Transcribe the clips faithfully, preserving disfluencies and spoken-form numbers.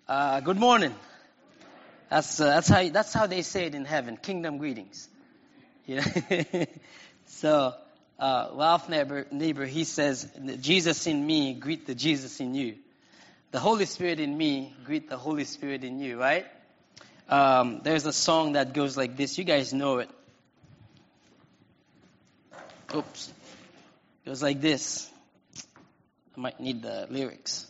Uh, good morning. That's uh, that's how that's how they say it in heaven. Kingdom greetings. Yeah. so, uh, Ralph neighbor, neighbor, he says, "Jesus in me, greet the Jesus in you. The Holy Spirit in me, greet the Holy Spirit in you." Right? Um, there's a song that goes like this. You guys know it. Oops. It goes like this. I might need the lyrics.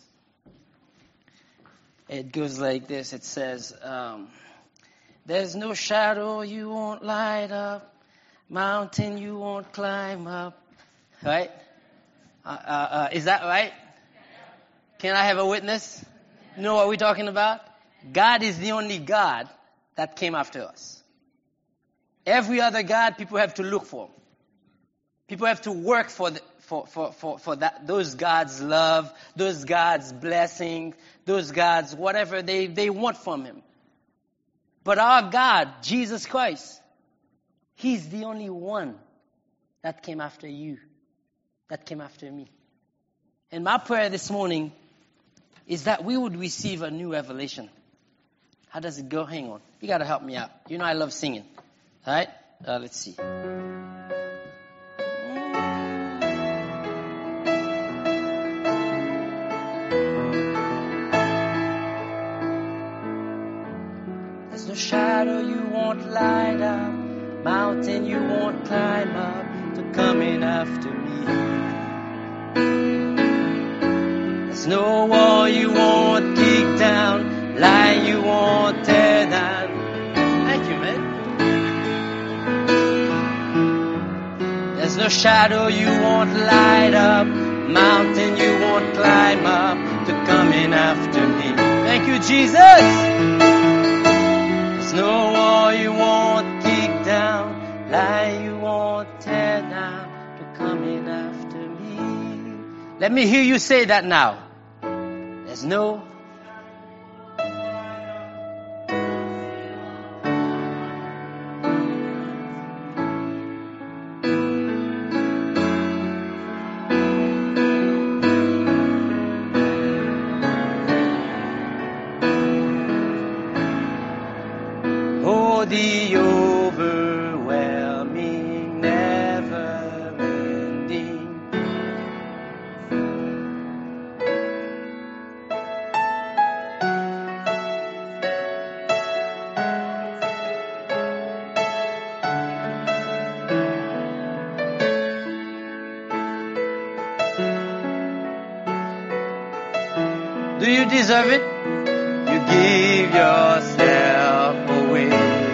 It goes like this. It says, um, "There's no shadow you won't light up, mountain you won't climb up." Right? Uh, uh, uh, is that right? Can I have a witness? You know what we're talking about? God is the only God that came after us. Every other God, people have to look for. People have to work for the, for for for for that those God's love, those God's blessing, those God's whatever they they want from Him. But our God, Jesus Christ, He's the only one that came after you, that came after me. And my prayer this morning is that we would receive a new revelation. How does it go? Hang on. You got to help me out. You know I love singing. All right? Uh, let's see. There's no shadow you won't light up, mountain you won't climb up to coming after me. There's no wall you won't kick down, lie you won't tear down. Thank you, man. There's no shadow you won't light up, mountain you won't climb up to coming after me. Thank you, Jesus. There's no wall you won't kick down, lie you won't tear down to coming after me. Let me hear you say that now. There's no Oh, the overwhelming, never-ending. Do you deserve it? You give yourself away.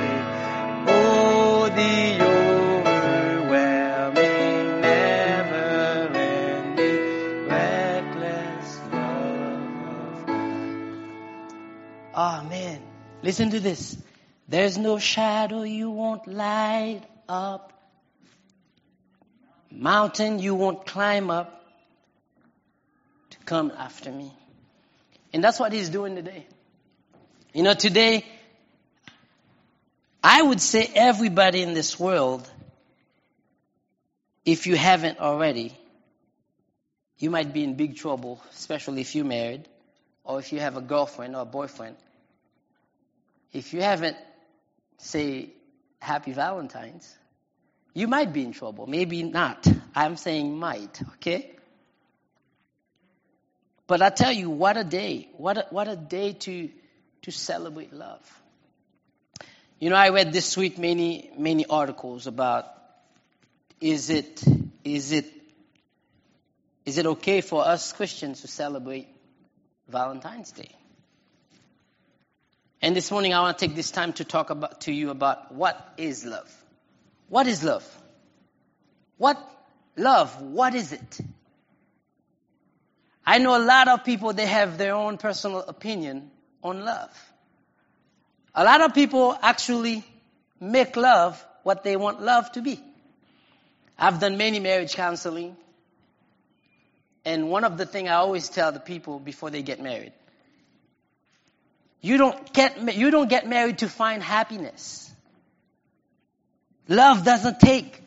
Oh, the overwhelming, never-ending, reckless love of God. Oh, man. Listen to this. There's no shadow you won't light up, mountain you won't climb up to come after me. And that's what He's doing today. You know, today, I would say everybody in this world, if you haven't already, you might be in big trouble, especially if you're married, or if you have a girlfriend or a boyfriend. If you haven't, say, Happy Valentine's, you might be in trouble. Maybe not. I'm saying might, okay? But I tell you, what a day. What a, what a day to, to celebrate love. You know, I read this week many, many articles about is it, is it, is it okay for us Christians to celebrate Valentine's Day? And this morning I want to take this time to talk about to you about what is love. What is love? What love? What is it? I know a lot of people, they have their own personal opinion on love. A lot of people actually make love what they want love to be. I've done many marriage counseling. And one of the things I always tell the people before they get married, you don't get, you don't get married to find happiness. Love doesn't take.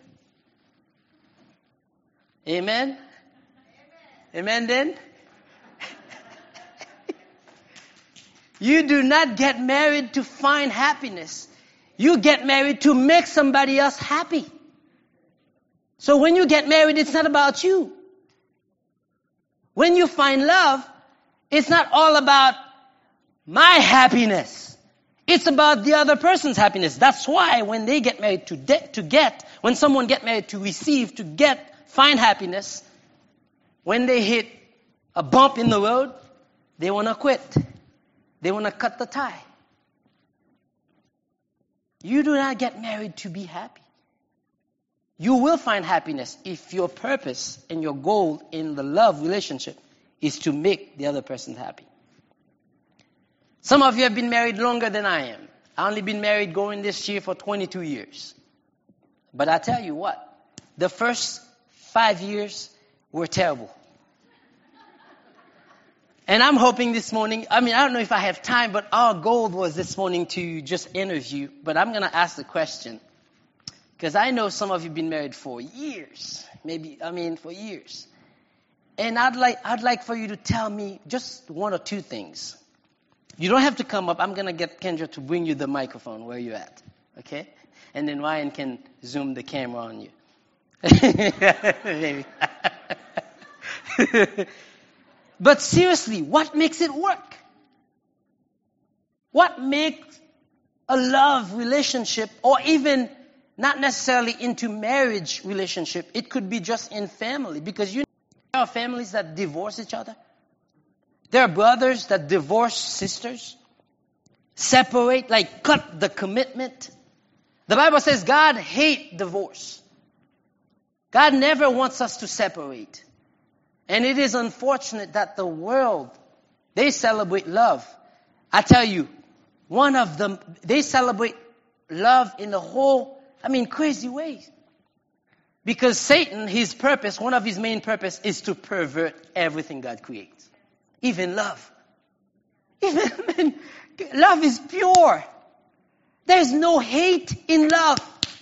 Amen? Amen, Amen then? You do not get married to find happiness. You get married to make somebody else happy. So when you get married, it's not about you. When you find love, it's not all about my happiness. It's about the other person's happiness. That's why when they get married to, de- to get, when someone get married to receive, to get, find happiness, when they hit a bump in the road, they want to quit. They want to cut the tie. You do not get married to be happy. You will find happiness if your purpose and your goal in the love relationship is to make the other person happy. Some of you have been married longer than I am. I've only been married going this year for twenty-two years. But I tell you what, the first five years were terrible. And I'm hoping this morning, I mean, I don't know if I have time, but our goal was this morning to just interview. But I'm going to ask the question. Because I know some of you have been married for years. Maybe, I mean, for years. And I'd like, I'd like for you to tell me just one or two things. You don't have to come up. I'm going to get Kendra to bring you the microphone where you're at. Okay? And then Ryan can zoom the camera on you. Maybe. But seriously, what makes it work? What makes a love relationship, or even not necessarily into marriage relationship, it could be just in family, because you know there are families that divorce each other. There are brothers that divorce sisters, separate, like cut the commitment. The Bible says God hates divorce. God never wants us to separate. And it is unfortunate that the world, they celebrate love. I tell you, one of them, they celebrate love in the whole, I mean, crazy ways. Because Satan, his purpose, one of his main purpose is to pervert everything God creates. Even love. Even love is pure. There's no hate in love.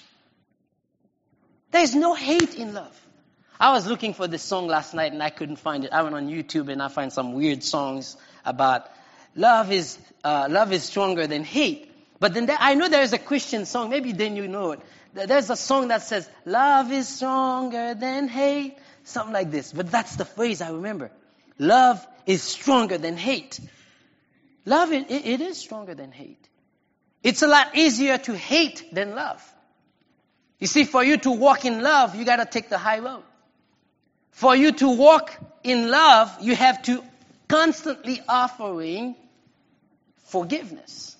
There's no hate in love. I was looking for this song last night and I couldn't find it. I went on YouTube and I found some weird songs about love is uh, love is stronger than hate. But then there, I know there is a Christian song. Maybe then you know it. There's a song that says, love is stronger than hate. Something like this. But that's the phrase I remember. Love is stronger than hate. Love, it, it is stronger than hate. It's a lot easier to hate than love. You see, for you to walk in love, you got to take the high road. For you to walk in love, you have to constantly offering forgiveness.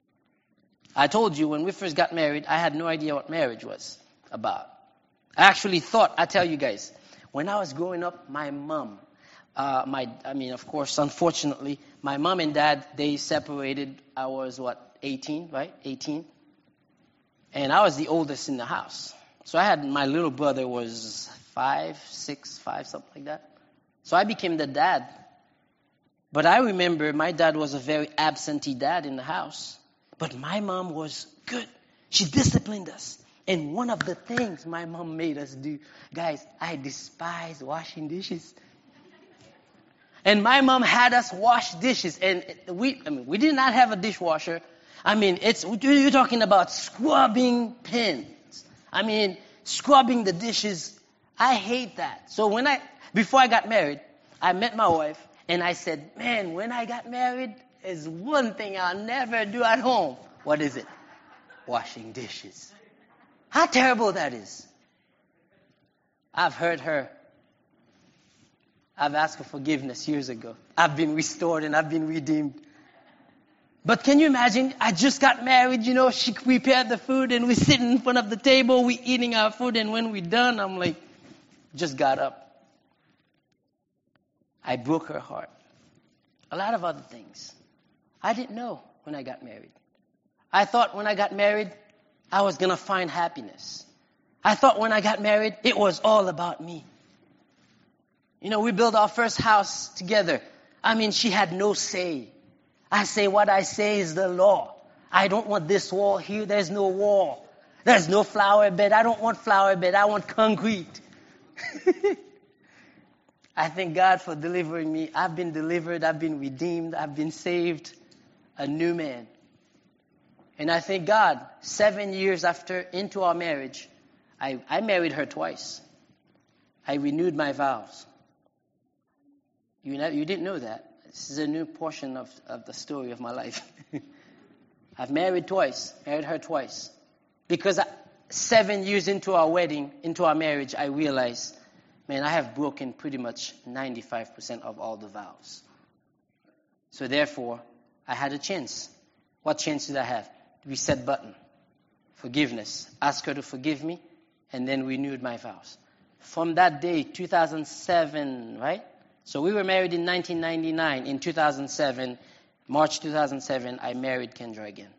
I told you when we first got married, I had no idea what marriage was about. I actually thought, I tell you guys, when I was growing up, my mom, uh, my, I mean, of course, unfortunately, my mom and dad, they separated. I was, what, eighteen, right? eighteen. And I was the oldest in the house. So I had, my little brother was five, six, five, something like that. So I became the dad. But I remember my dad was a very absentee dad in the house. But my mom was good. She disciplined us. And one of the things my mom made us do, guys, I despise washing dishes. And my mom had us wash dishes. And we, I mean, we did not have a dishwasher. I mean, it's, you're talking about scrubbing pins. I mean, scrubbing the dishes. I hate that. So when I, before I got married, I met my wife and I said, man, when I got married, there's one thing I'll never do at home. What is it? Washing dishes. How terrible that is. I've heard her. I've asked for forgiveness years ago. I've been restored and I've been redeemed. But can you imagine? I just got married, you know, she prepared the food and we're sitting in front of the table, we're eating our food, and when we're done, I'm like, just got up. I broke her heart. A lot of other things. I didn't know when I got married. I thought when I got married, I was going to find happiness. I thought when I got married, it was all about me. You know, we built our first house together. I mean, she had no say. I say what I say is the law. I don't want this wall here. There's no wall. There's no flower bed. I don't want flower bed. I want concrete. I thank God for delivering me. I've been delivered. I've been redeemed. I've been saved. a new man. And I thank God, seven years after, into our marriage, I, I married her twice. I renewed my vows. You, know, you didn't know that. This is a new portion of, of the story of my life. I've married twice, married her twice. Because I, seven years into our wedding, into our marriage, I realized, man, I have broken pretty much ninety-five percent of all the vows. So therefore, I had a chance. What chance did I have? Reset button. Forgiveness. Ask her to forgive me, and then renewed my vows. From that day, two thousand seven, right? So we were married in nineteen ninety-nine. In two thousand seven, March two thousand seven, I married Kendra again.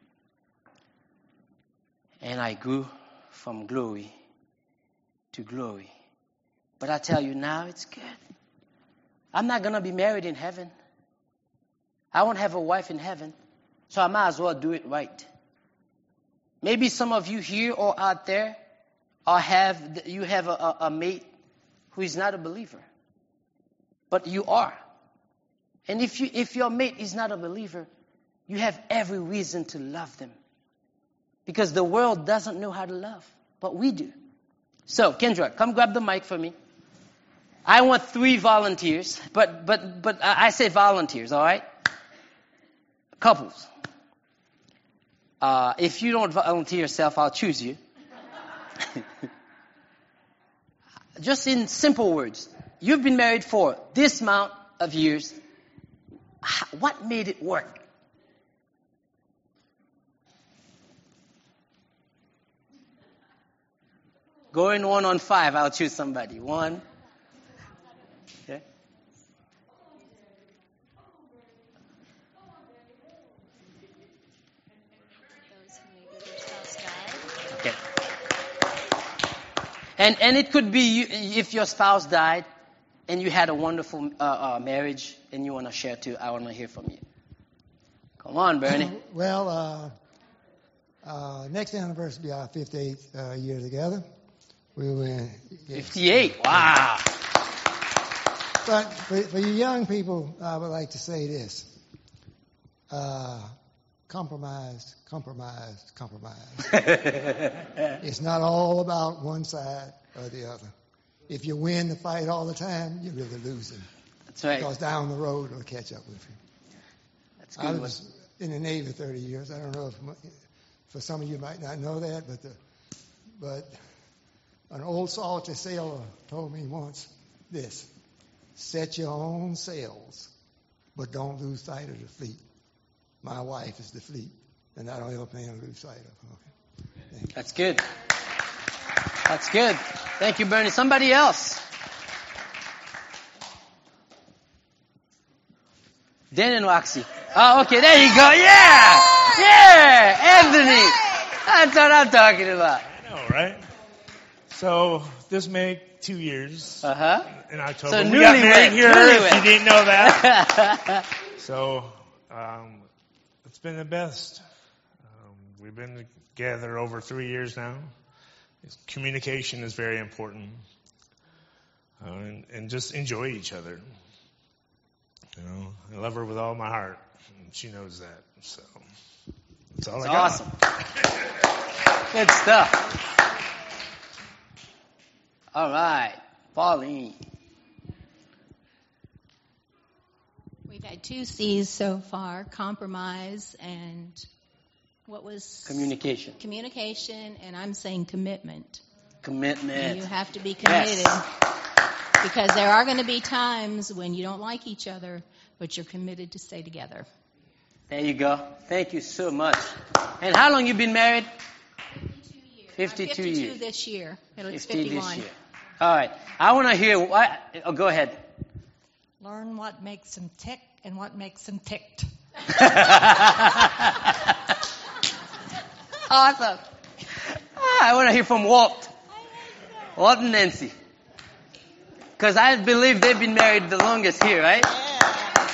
And I grew from glory to glory. But I tell you now, it's good. I'm not going to be married in heaven. I won't have a wife in heaven. So I might as well do it right. Maybe some of you here or out there or have you have a, a, a mate who is not a believer. But you are. And if you if your mate is not a believer, you have every reason to love them. Because the world doesn't know how to love, but we do. So, Kendra, come grab the mic for me. I want three volunteers, but but but I say volunteers, all right? Couples. Uh, if you don't volunteer yourself, I'll choose you. Just in simple words, you've been married for this amount of years. What made it work? Going one on five, I'll choose somebody. One. Okay. Okay. And and it could be you, if your spouse died and you had a wonderful uh, uh, marriage and you want to share too. I want to hear from you. Come on, Bernie. Well, uh, uh, next anniversary will be our fifty-eighth uh, year together. We were in, yes. fifty-eight. Wow. But for, for you young people, I would like to say this. Uh, compromise, compromise, compromise. It's not all about one side or the other. If you win the fight all the time, you're really losing. That's right. Because down the road, it'll catch up with you. That's good. I was in the Navy thirty years. I don't know if for some of you might not know that, but the, but an old salty sailor told me once this: set your own sails, but don't lose sight of the fleet. My wife is the fleet, and I don't ever plan to lose sight of her. Okay. That's good. That's good. Thank you, Bernie. Somebody else. Dan and Roxy. Oh, okay. There you go. Yeah. Yeah. Anthony. That's what I'm talking about. I know, right? So this made two years uh-huh. in October. So we got married wet, here, if you didn't know that. So um, it's been the best. Um, we've been together over three years now. Communication is very important. Uh, and, and just enjoy each other. You know, I love her with all my heart, and she knows that. So that's all that's I got. Awesome. Good stuff. All right, Pauline. We've had two C's so far: compromise and what was communication. Communication, and I'm saying commitment. Commitment. You have to be committed. Yes. Because there are going to be times when you don't like each other, but you're committed to stay together. There you go. Thank you so much. And how long you been married? fifty-two years. fifty-two, I'm fifty-two years. this year. It's fifty fifty-one. This year. All right. I want to hear what. Oh, go ahead. Learn what makes them tick and what makes them ticked. Awesome. Ah, I want to hear from Walt. Walt and Nancy. Because I believe they've been married the longest here, right? Yeah.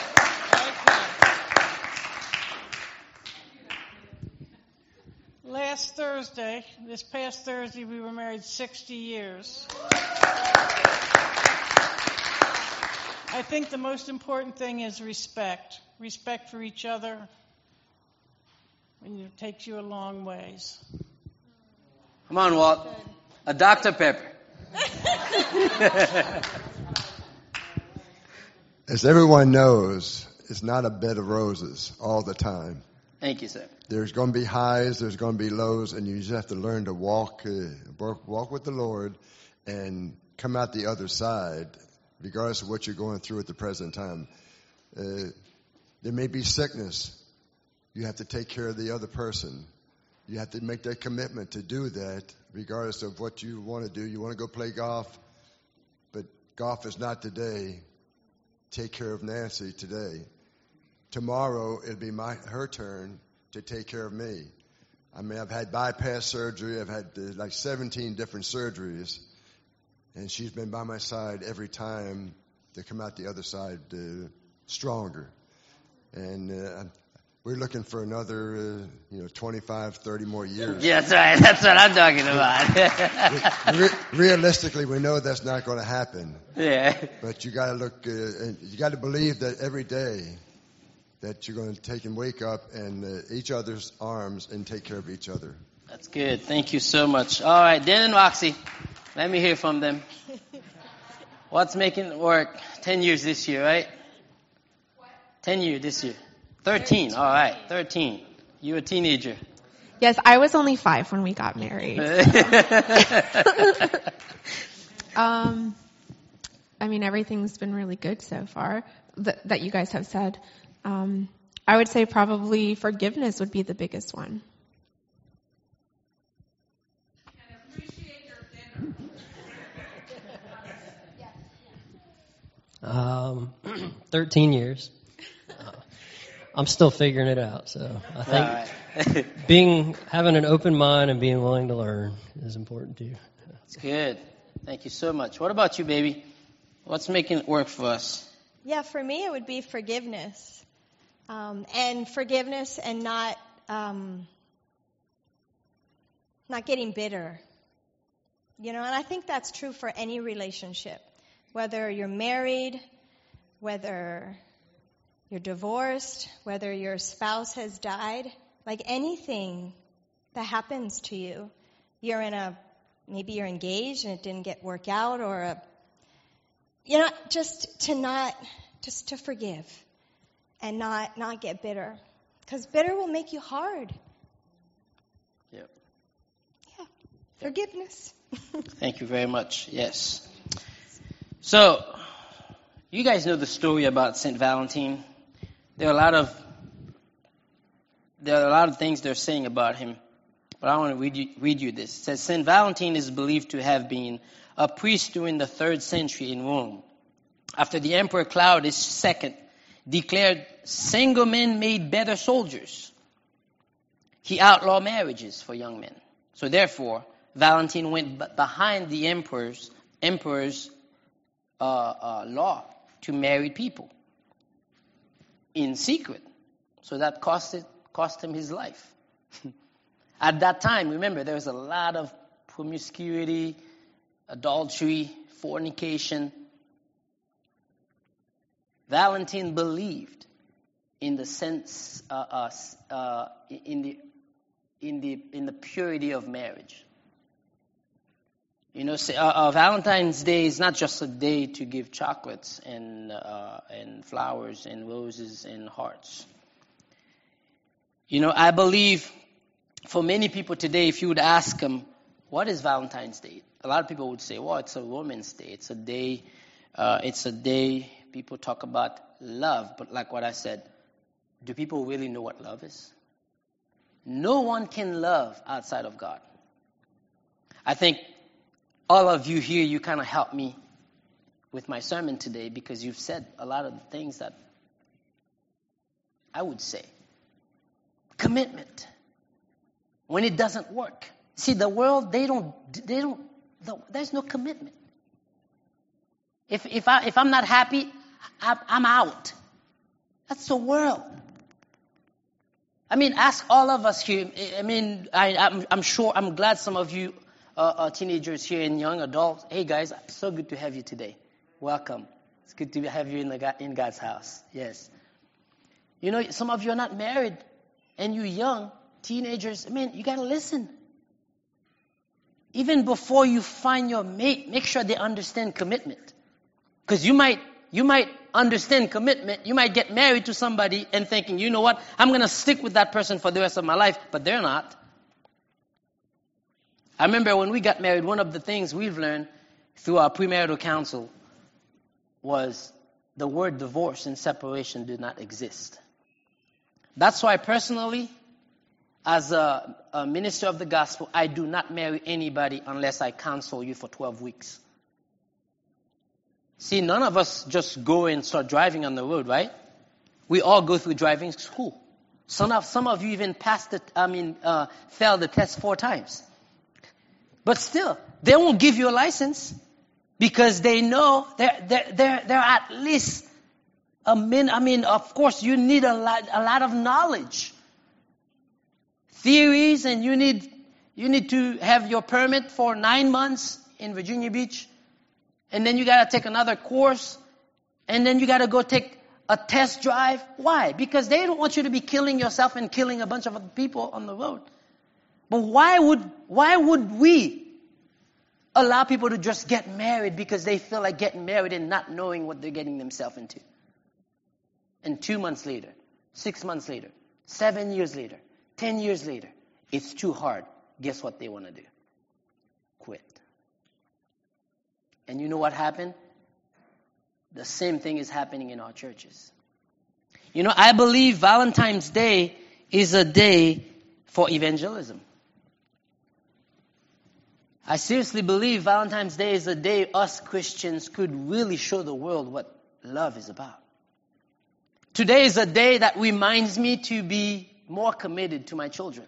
Okay. Last Thursday, this past Thursday, we were married sixty years. I think the most important thing is respect. Respect for each other, and it takes you a long ways. Come on, Walt. A Doctor Pepper. As everyone knows, it's not a bed of roses all the time. Thank you, sir. There's going to be highs, there's going to be lows, and you just have to learn to walk, uh, walk, walk with the Lord and come out the other side, regardless of what you're going through at the present time. Uh, there may be sickness. You have to take care of the other person. You have to make that commitment to do that, regardless of what you want to do. You want to go play golf, but golf is not today. Take care of Nancy today. Tomorrow, it'll be my her turn to take care of me. I mean, I've had bypass surgery. I've had uh, like seventeen different surgeries. And she's been by my side every time to come out the other side uh, stronger. And uh, we're looking for another, uh, you know, twenty-five, thirty more years. Yeah, that's right. That's what I'm talking about. Re- realistically, we know that's not going to happen. Yeah. But you got to look, uh, and you got to believe that every day that you're going to take and wake up and uh, each other's arms and take care of each other. That's good. Thank you so much. All right, Dan and Roxy, let me hear from them. What's making it work? Ten years this year, right? What? Ten years this year. Thirteen. All right, thirteen. You a teenager. Yes, I was only five when we got married. um, I mean, everything's been really good so far th- that you guys have said. Um, I would say probably forgiveness would be the biggest one. Um, thirteen years. Uh, I'm still figuring it out, so I think Right. being having an open mind and being willing to learn is important too. That's good. Thank you so much. What about you, baby? What's making it work for us? Yeah, for me it would be forgiveness. Um, and forgiveness and not um, not getting bitter. You know, and I think that's true for any relationship. Whether you're married, whether you're divorced, whether your spouse has died, like anything that happens to you, you're in a, maybe you're engaged and it didn't get work out, or a, you know, just to not, just to forgive and not, not get bitter. Because bitter will make you hard. Yep. Yeah. Forgiveness. Thank you very much. Yes. So, you guys know the story about Saint Valentine. There are a lot of there are a lot of things they're saying about him, but I want to read you, read you this. It says, Saint Valentine is believed to have been a priest during the third century in Rome. After the Emperor Claudius the Second declared single men made better soldiers, he outlawed marriages for young men. So therefore, Valentine went behind the emperor's emperor's uh, uh, law to marry people in secret. So that cost it, cost him his life. At that time, remember, there was a lot of promiscuity, adultery, fornication. Valentine believed in the sense, uh, uh, uh, in the in the in the purity of marriage. You know, say, uh, uh, Valentine's Day is not just a day to give chocolates and uh, and flowers and roses and hearts. You know, I believe for many people today, if you would ask them, what is Valentine's Day? A lot of people would say, well, it's a woman's day. It's a day, uh, it's a day people talk about love. But like what I said, do people really know what love is? No one can love outside of God. I think all of you here, you kind of helped me with my sermon today because you've said a lot of the things that I would say. Commitment. When it doesn't work. See, the world, they don't, they don't, there's no commitment. If if I if I'm not happy, I, I'm out. That's the world. I mean, ask all of us here. I mean, I, I'm, I'm sure, I'm glad some of you uh, are teenagers here and young adults. Hey guys, so good to have you today. Welcome. It's good to have you in the in God's house. Yes. You know, some of you are not married and you're young. teenagers, man, you got to listen. Even before you find your mate, make sure they understand commitment. Because you might, you might understand commitment. You might get married to somebody and thinking, you know what, I'm going to stick with that person for the rest of my life, but they're not. I remember when we got married, one of the things we've learned through our premarital counsel was the word divorce and separation did not exist. That's why personally, as a, a minister of the gospel, I do not marry anybody unless I counsel you for twelve weeks. See, none of us just go and start driving on the road, right? We all go through driving school. Some of, some of you even passed the, I mean, uh, failed the test four times. But still, they won't give you a license because they know they're, they're, they're, they're at least a min, I mean, of course, you need a lot, a lot of knowledge. Theories, and you need, you need to have your permit for nine months in Virginia Beach. And then you got to take another course. And then you got to go take a test drive. Why? Because they don't want you to be killing yourself and killing a bunch of other people on the road. But why would why would we allow people to just get married because they feel like getting married and not knowing what they're getting themselves into? And two months later, six months later, seven years later, ten years later, it's too hard. Guess what they want to do? Quit. And you know what happened? The same thing is happening in our churches. You know, I believe Valentine's Day is a day for evangelism. I seriously believe Valentine's Day is a day us Christians could really show the world what love is about. Today is a day that reminds me to be more committed to my children.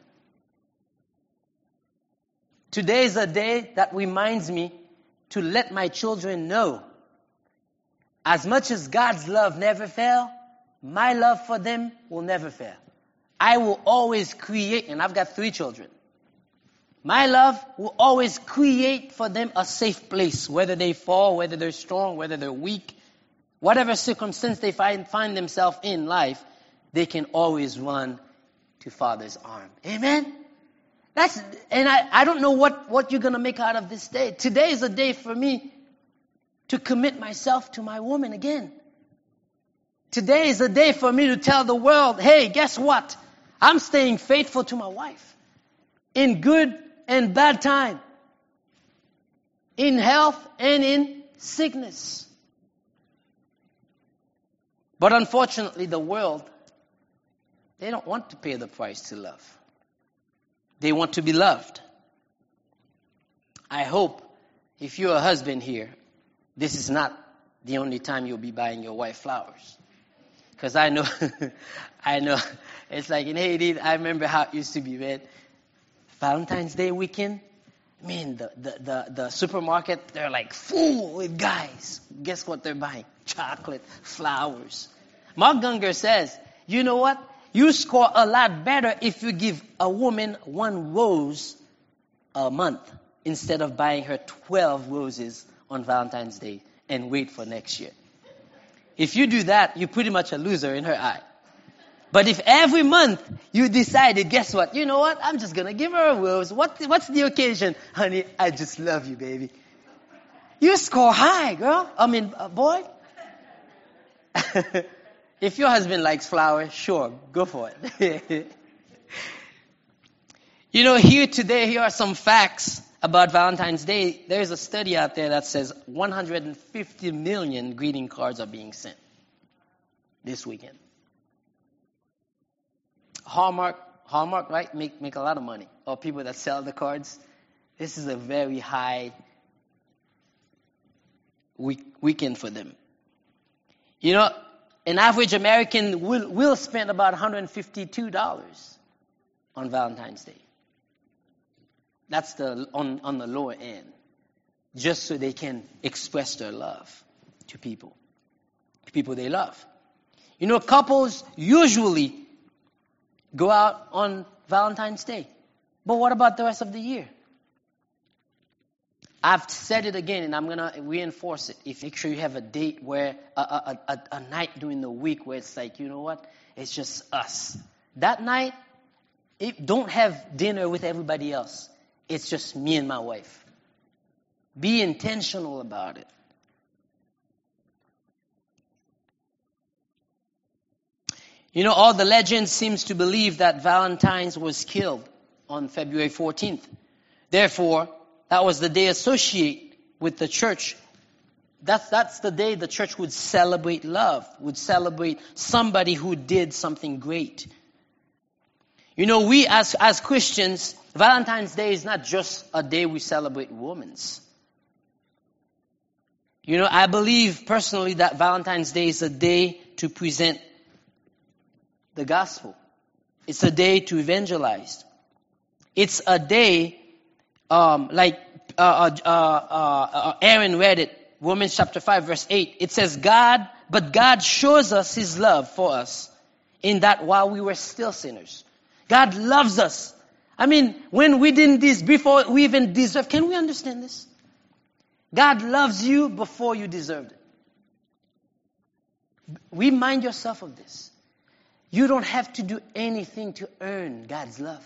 Today is a day that reminds me to let my children know, as much as God's love never fails, my love for them will never fail. I will always create, and I've got three children. My love will always create for them a safe place, whether they fall, whether they're strong, whether they're weak. Whatever circumstance they find, find themselves in life, they can always run to Father's arm. Amen? That's, and I, I don't know what, what you're going to make out of this day. Today is a day for me to commit myself to my woman again. Today is a day for me to tell the world, hey, guess what? I'm staying faithful to my wife. In good and bad time. In health and in sickness. But unfortunately, the world, they don't want to pay the price to love. They want to be loved. I hope if you're a husband here, this is not the only time you'll be buying your wife flowers. Because I know, I know, it's like in Haiti, I remember how it used to be, man. Valentine's Day weekend, man, the, the, the, the supermarket, they're like full with guys. Guess what they're buying? Chocolate, flowers. Mark Gungor says, you know what? You score a lot better if you give a woman one rose a month instead of buying her twelve roses on Valentine's Day and wait for next year. If you do that, you're pretty much a loser in her eye. But if every month you decided, guess what? You know what? I'm just going to give her a rose. What, what's the occasion? Honey, I just love you, baby. You score high, girl. I mean, uh, boy. If your husband likes flowers, sure, go for it. You know, here today, here are some facts about Valentine's Day. There's a study out there that says one hundred fifty million greeting cards are being sent this weekend. Hallmark, Hallmark, right? Make make a lot of money. Or people that sell the cards. This is a very high week, weekend for them. You know, an average American will, will spend about one hundred fifty-two dollars on Valentine's Day. That's the on, on the lower end. Just so they can express their love to people. To people they love. You know, couples usually go out on Valentine's Day. But what about the rest of the year? I've said it again, and I'm going to reinforce it. If make sure you have a date where, a, a, a, a night during the week where it's like, you know what? It's just us. That night, It, don't have dinner with everybody else. It's just me and my wife. Be intentional about it. You know, all the legends seems to believe that Valentine's was killed on February fourteenth. Therefore, that was the day associated with the church. That's, that's the day the church would celebrate love, would celebrate somebody who did something great. You know, we as, as Christians, Valentine's Day is not just a day we celebrate women's. You know, I believe personally that Valentine's Day is a day to present the gospel. It's a day to evangelize. It's a day, um, like uh, uh, uh, uh, Aaron read it, Romans chapter five, verse eight. It says, God, but God shows us His love for us in that while we were still sinners. God loves us. I mean, when we didn't this, before we even deserved, can we understand this? God loves you before you deserved it. Remind yourself of this. You don't have to do anything to earn God's love.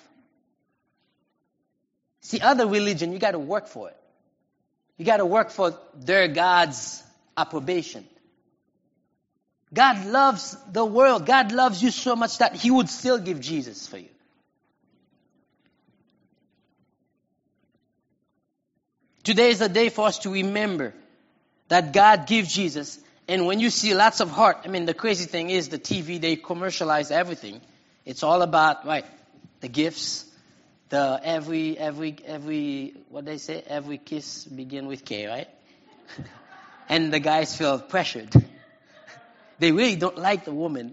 See, other religion, you got to work for it. You got to work for their God's approbation. God loves the world. God loves you so much that He would still give Jesus for you. Today is a day for us to remember that God gives Jesus. And when you see lots of heart, I mean, the crazy thing is the T V, they commercialize everything. It's all about, right, the gifts, the every, every, every, what they say, every kiss begin with K, right? And the guys feel pressured. They really don't like the woman.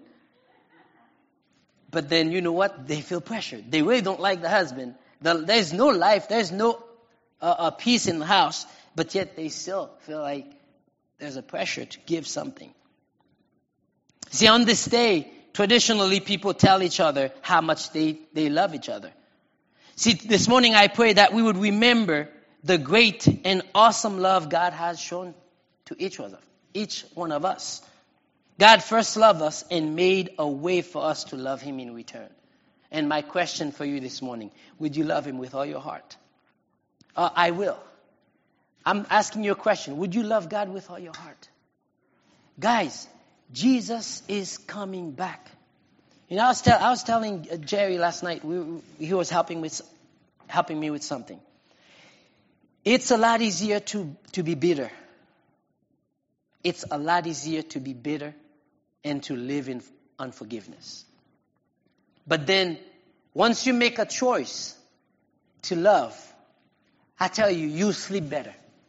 But then, you know what? They feel pressured. They really don't like the husband. The, there's no life, there's no uh, uh, peace in the house, but yet they still feel like there's a pressure to give something. See, on this day, traditionally people tell each other how much they, they love each other. See, this morning I pray that we would remember the great and awesome love God has shown to each of us, each one of us. God first loved us and made a way for us to love Him in return. And my question for you this morning, would you love Him with all your heart? Uh, I will. I'm asking you a question. Would you love God with all your heart? Guys, Jesus is coming back. You know, I was, tell, I was telling Jerry last night, we, he was helping with, helping me with something. It's a lot easier to, to be bitter. It's a lot easier to be bitter and to live in unforgiveness. But then, once you make a choice to love, I tell you, you sleep better.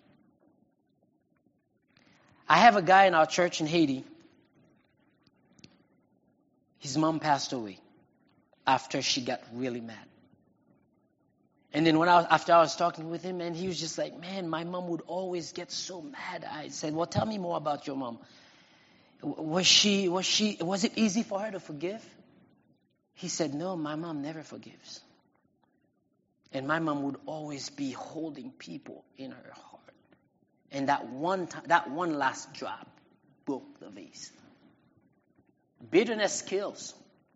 I have a guy in our church in Haiti. His mom passed away after she got really mad. And then when I was, after I was talking with him, and he was just like, man, my mom would always get so mad. I said, well, tell me more about your mom. Was she, was she, was it easy for her to forgive? He said, no, my mom never forgives. And my mom would always be holding people in her heart. And that one time, that one last drop broke the vase. Bitterness kills.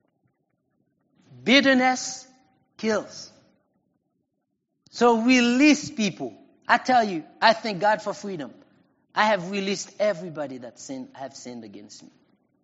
Bitterness kills. So release people. I tell you, I thank God for freedom. I have released everybody that sin, have sinned against me.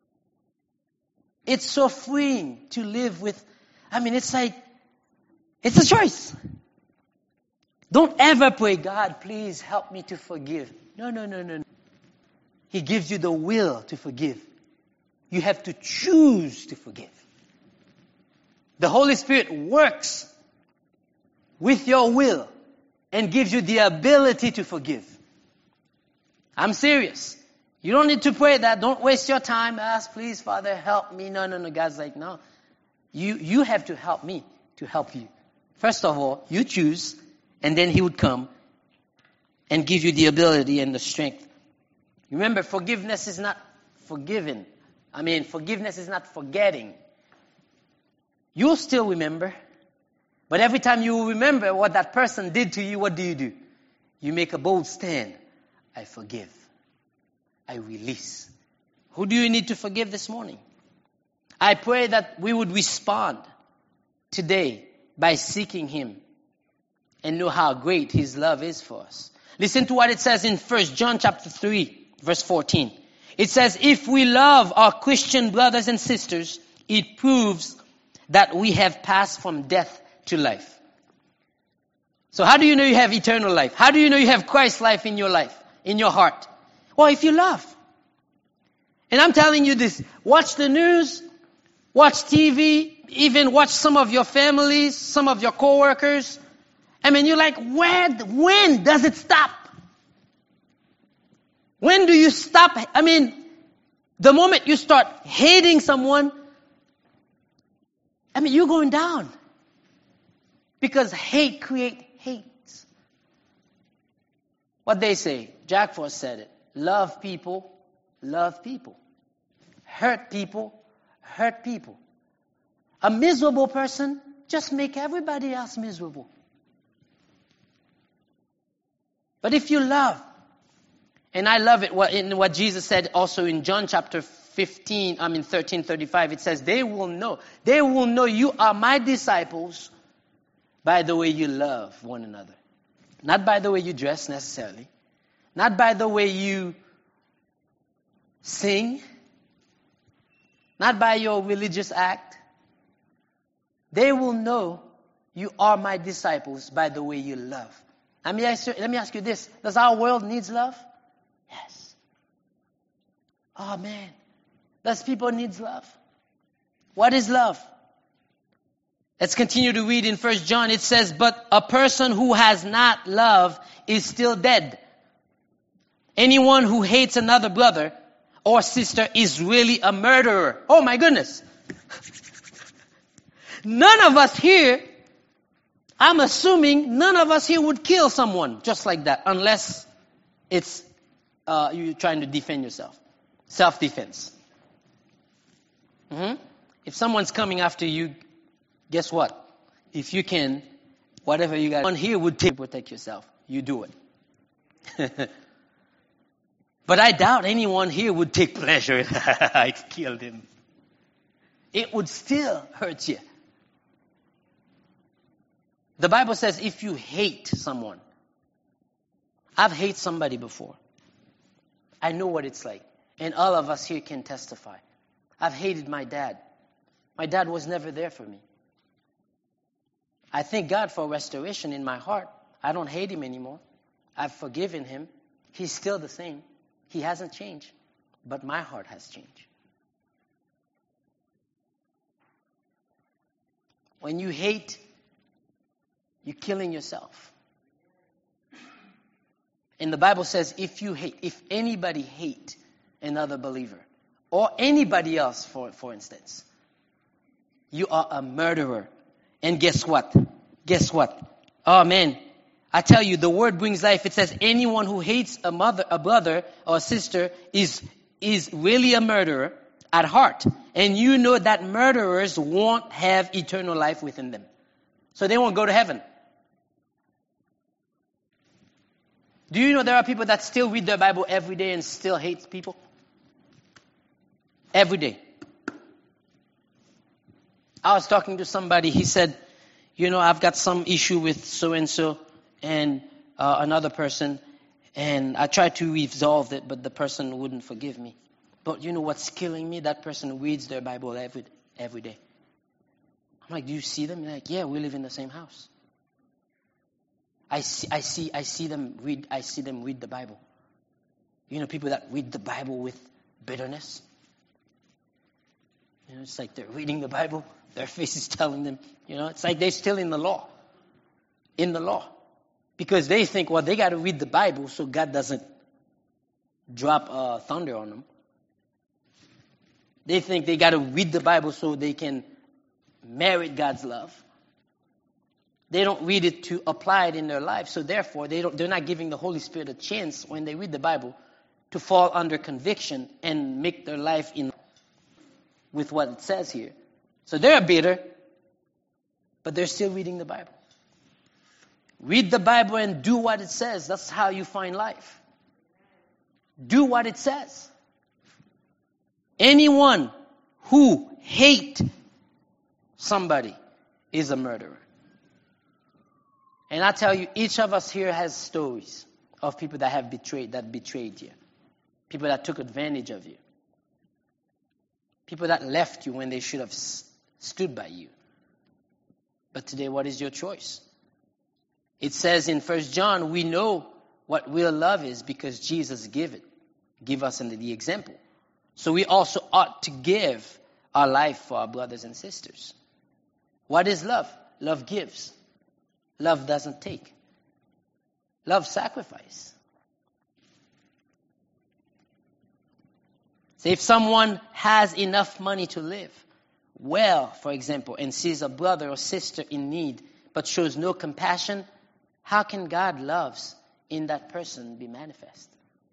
It's so freeing to live with, I mean, it's like, it's a choice. Don't ever pray, God, please help me to forgive. No, no, no, no. He gives you the will to forgive. You have to choose to forgive. The Holy Spirit works with your will and gives you the ability to forgive. I'm serious. You don't need to pray that. Don't waste your time. Ask, please, Father, help me. No, no, no. God's like, no. You, you have to help me to help you. First of all, you choose, and then He would come and give you the ability and the strength. Remember, forgiveness is not forgiving. I mean, forgiveness is not forgetting. You'll still remember. But every time you remember what that person did to you, what do you do? You make a bold stand. I forgive. I release. Who do you need to forgive this morning? I pray that we would respond today by seeking Him and know how great His love is for us. Listen to what it says in First John chapter three, verse fourteen. It says, if we love our Christian brothers and sisters, it proves that we have passed from death to life. So how do you know you have eternal life? How do you know you have Christ's life in your life, in your heart? Well, if you love. And I'm telling you this, watch the news, watch T V, even watch some of your families, some of your coworkers. I mean, you're like, where, when does it stop? When do you stop? I mean, the moment you start hating someone, I mean, you're going down. Because hate creates hate. What they say, Jack Frost said it. Love people, love people. Hurt people, hurt people. A miserable person, just make everybody else miserable. But if you love, and I love it what, in what Jesus said also in John chapter fifteen, I mean thirteen thirty-five, it says, they will know, they will know you are my disciples by the way you love one another. Not by the way you dress necessarily. Not by the way you sing. Not by your religious act. They will know you are my disciples by the way you love. Let me ask you, let me ask you this. Does our world need love? Yes. Oh man. Does people need love? What is love? Let's continue to read in First John. It says, but a person who has not love is still dead. Anyone who hates another brother or sister is really a murderer. Oh my goodness. None of us here, I'm assuming none of us here would kill someone just like that unless it's uh, you're trying to defend yourself. Self-defense. Mm-hmm. If someone's coming after you, guess what? If you can, whatever you got on here would take to protect yourself. You do it. But I doubt anyone here would take pleasure in I killed him. It would still hurt you. The Bible says if you hate someone, I've hated somebody before. I know what it's like. And all of us here can testify. I've hated my dad. My dad was never there for me. I thank God for restoration in my heart. I don't hate him anymore. I've forgiven him. He's still the same. He hasn't changed. But my heart has changed. When you hate, you're killing yourself. And the Bible says if you hate, if anybody hate another believer, or anybody else for, for instance, you are a murderer. And guess what? Guess what? Oh man, I tell you, the word brings life. It says anyone who hates a mother, a brother or a sister is, is really a murderer at heart. And you know that murderers won't have eternal life within them. So they won't go to heaven. Do you know there are people that still read their Bible every day and still hate people? Every day. I was talking to somebody, he said, you know, I've got some issue with so-and-so and uh, another person, and I tried to resolve it, but the person wouldn't forgive me. But you know what's killing me? That person reads their Bible every, every day. I'm like, do you see them? They're like, yeah, we live in the same house. I see, I see, I see them read, I see them read the Bible. You know, people that read the Bible with bitterness. You know, it's like they're reading the Bible. Their face is telling them, you know, it's like they're still in the law. In the law. Because they think, well, they got to read the Bible so God doesn't drop uh, thunder on them. They think they got to read the Bible so they can merit God's love. They don't read it to apply it in their life. So therefore, they don't, they're not giving the Holy Spirit a chance when they read the Bible to fall under conviction and make their life in with what it says here. So they're bitter, but they're still reading the Bible. Read the Bible and do what it says. That's how you find life. Do what it says. Anyone who hate somebody is a murderer. And I tell you, each of us here has stories of people that have betrayed, that betrayed you. People that took advantage of you. People that left you when they should have s- stood by you. But today, what is your choice? It says in First John, we know what real love is because Jesus gave it. Give us the example. So we also ought to give our life for our brothers and sisters. What is love? Love gives. Love doesn't take. Love sacrifice. So if someone has enough money to live well, for example, and sees a brother or sister in need, but shows no compassion, how can God loves in that person be manifest?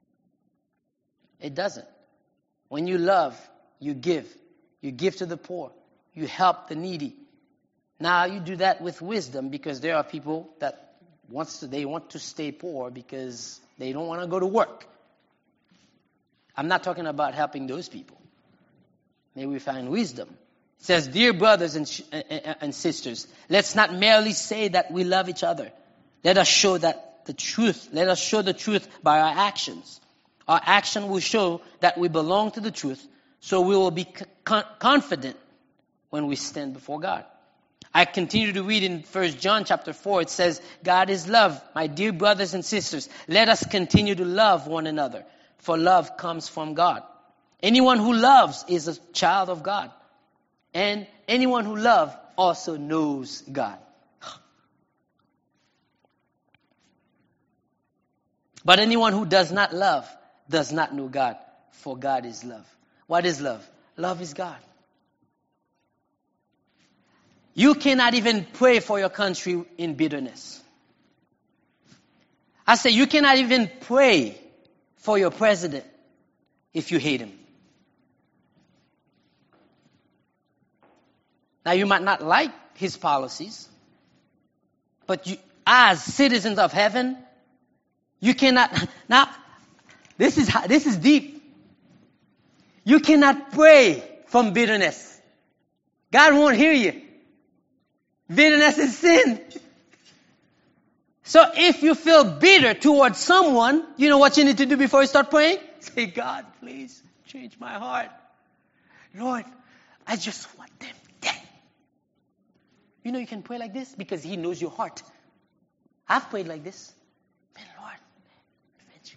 It doesn't. When you love, you give. You give to the poor. You help the needy. Now you do that with wisdom because there are people that wants to, they want to stay poor because they don't want to go to work. I'm not talking about helping those people. May we find wisdom. It says, dear brothers and, sh- and sisters, let's not merely say that we love each other. Let us show that the truth. Let us show the truth by our actions. Our action will show that we belong to the truth, so we will be con- confident when we stand before God. I continue to read in First John chapter four. It says, God is love. My dear brothers and sisters, let us continue to love one another, for love comes from God. Anyone who loves is a child of God. And anyone who loves also knows God. But anyone who does not love does not know God, for God is love. What is love? Love is God. You cannot even pray for your country in bitterness. I say you cannot even pray for your president if you hate him. Now you might not like his policies, but you, as citizens of heaven, you cannot. Now, this is this is deep. You cannot pray from bitterness. God won't hear you. Bitterness is sin. So if you feel bitter towards someone, you know what you need to do before you start praying? Say, God, please change my heart. Lord, I just want them dead. You know you can pray like this because He knows your heart. I've prayed like this. Man, Lord, revenge.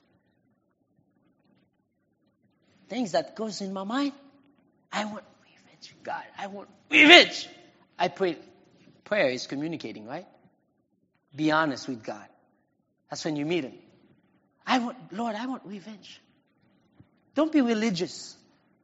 Things that goes in my mind, I want revenge. God, I want revenge. I pray. Prayer is communicating, right? Be honest with God. That's when you meet Him. I want, Lord, I want revenge. Don't be religious.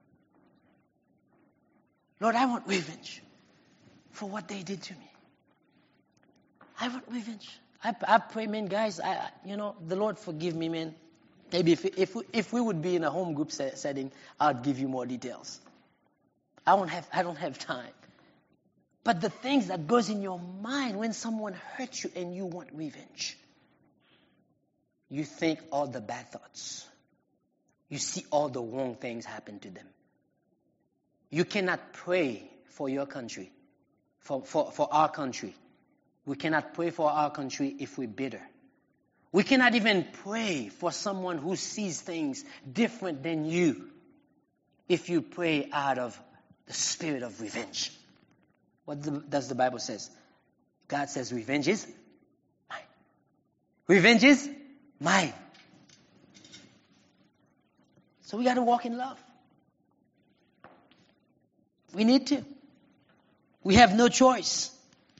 Lord, I want revenge for what they did to me. I want revenge. I, I pray, man, guys, I, you know, the Lord forgive me, man. Maybe if if we, if we would be in a home group setting, I'd give you more details. I won't have, I don't have time. But the things that goes in your mind when someone hurts you and you want revenge. You think all the bad thoughts. You see all the wrong things happen to them. You cannot pray for your country, for, for, for our country. We cannot pray for our country if we're bitter. We cannot even pray for someone who sees things different than you if you pray out of the spirit of revenge. What the, does the Bible says? God says revenge is mine. Revenge is mine. So we got to walk in love. We need to. We have no choice.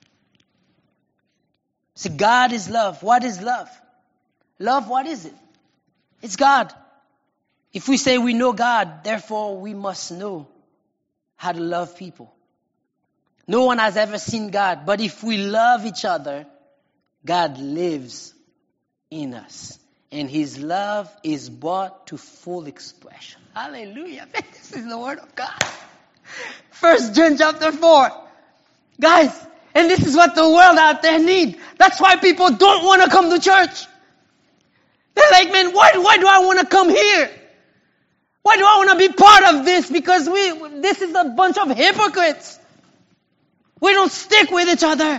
See, God is love. What is love? Love, what is it? It's God. If we say we know God, therefore we must know how to love people. No one has ever seen God, but if we love each other, God lives in us. And His love is brought to full expression. Hallelujah. This is the word of God. First John chapter four. Guys, and this is what the world out there need. That's why people don't want to come to church. They're like, man, why, why do I want to come here? Why do I want to be part of this? Because we, this is a bunch of hypocrites. We don't stick with each other.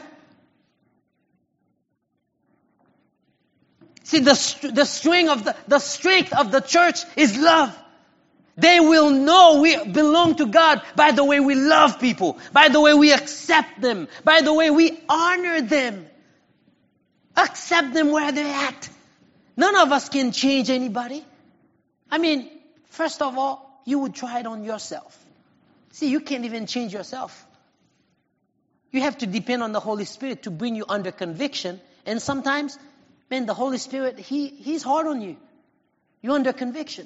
See, the, the string of the, the strength of the church is love. They will know we belong to God by the way we love people, by the way we accept them, by the way we honor them. Accept them where they're at. None of us can change anybody. I mean, first of all, you would try it on yourself. See, you can't even change yourself. You have to depend on the Holy Spirit to bring you under conviction. And sometimes, man, the Holy Spirit, He He's hard on you. You're under conviction.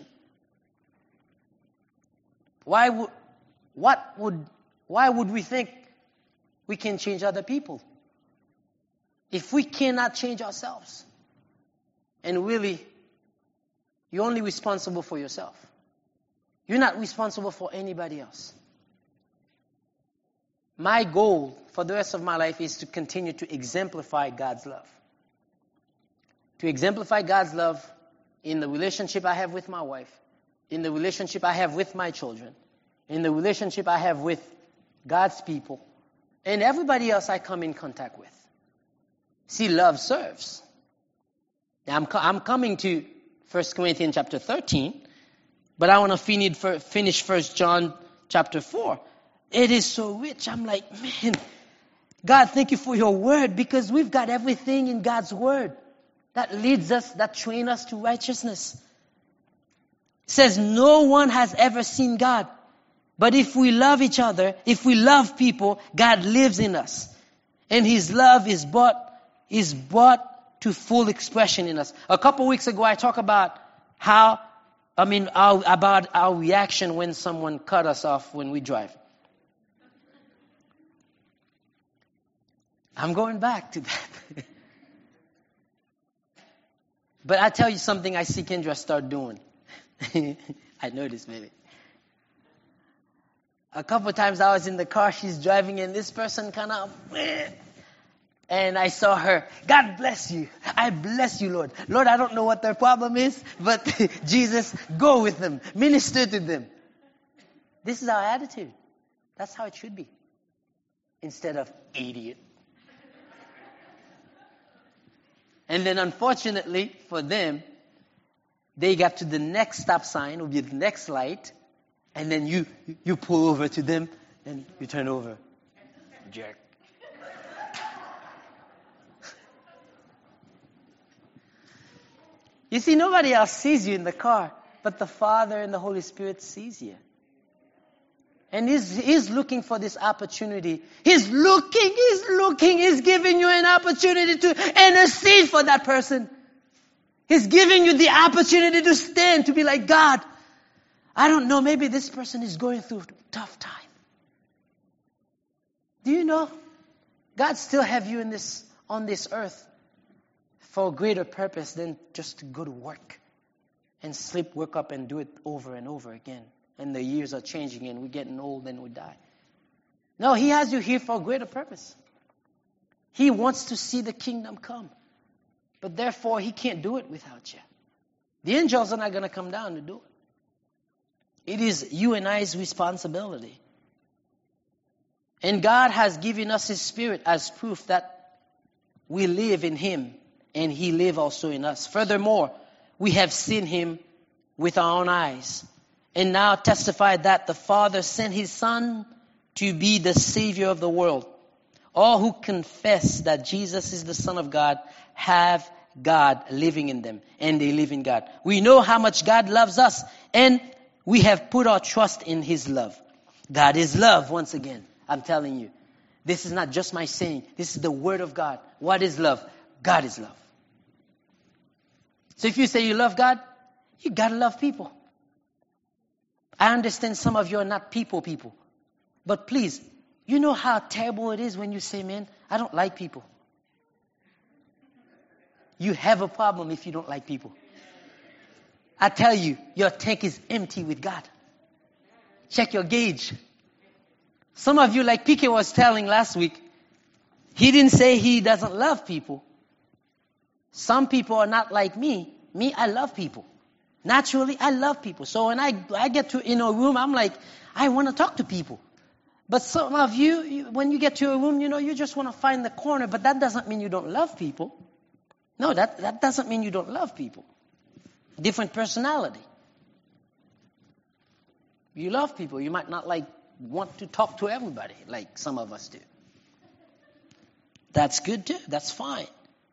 Why would, what would, why would we think we can change other people if we cannot change ourselves? And really, you're only responsible for yourself. You're not responsible for anybody else. My goal for the rest of my life is to continue to exemplify God's love. To exemplify God's love in the relationship I have with my wife, in the relationship I have with my children, in the relationship I have with God's people, and everybody else I come in contact with. See, love serves. Now, I'm, I'm coming to First Corinthians chapter thirteen, but I want to finish, finish First John chapter four. It is so rich. I'm like, man, God, thank you for your word, because we've got everything in God's word that leads us, that trains us to righteousness. It says, no one has ever seen God. But if we love each other, if we love people, God lives in us. And His love is brought, is brought to full expression in us. A couple weeks ago, I talked about how, I mean, our, about our reaction when someone cut us off when we drive. I'm going back to that. But I tell you something I see Kendra start doing. I noticed, maybe. A couple of times I was in the car, she's driving, and this person kind of, and I saw her, God bless you. I bless you, Lord. Lord, I don't know what their problem is, but Jesus, go with them. Minister to them. This is our attitude. That's how it should be. Instead of idiot. And then unfortunately for them, they got to the next stop sign, or the next light, and then you you pull over to them, and you turn over. Jerk. You see, nobody else sees you in the car, but the Father and the Holy Spirit sees you. And he's, he's looking for this opportunity. He's looking, he's looking, he's giving you an opportunity to intercede for that person. He's giving you the opportunity to stand, to be like, God, I don't know, maybe this person is going through a tough time. Do you know? God still have you in this, on this earth for a greater purpose than just to go to work and sleep, wake up and do it over and over again. And the years are changing and we're getting old and we die. No, He has you here for a greater purpose. He wants to see the kingdom come. But therefore, He can't do it without you. The angels are not going to come down to do it. It is you and I's responsibility. And God has given us His Spirit as proof that we live in Him and He lives also in us. Furthermore, we have seen Him with our own eyes. And now testify that the Father sent His Son to be the Savior of the world. All who confess that Jesus is the Son of God have God living in them, and they live in God. We know how much God loves us, and we have put our trust in His love. God is love, once again. I'm telling you. This is not just my saying. This is the Word of God. What is love? God is love. So if you say you love God, you gotta love people. I understand some of you are not people people. But please, you know how terrible it is when you say, man, I don't like people. You have a problem if you don't like people. I tell you, your tank is empty with God. Check your gauge. Some of you, like P K was telling last week, he didn't say he doesn't love people. Some people are not like me. Me, I love people. Naturally, I love people. So when I, I get to in a room, I'm like, I want to talk to people. But some of you, you, when you get to a room, you know, you just want to find the corner, but that doesn't mean you don't love people. No, that, that doesn't mean you don't love people. Different personality. You love people. You might not like want to talk to everybody like some of us do. That's good too. That's fine.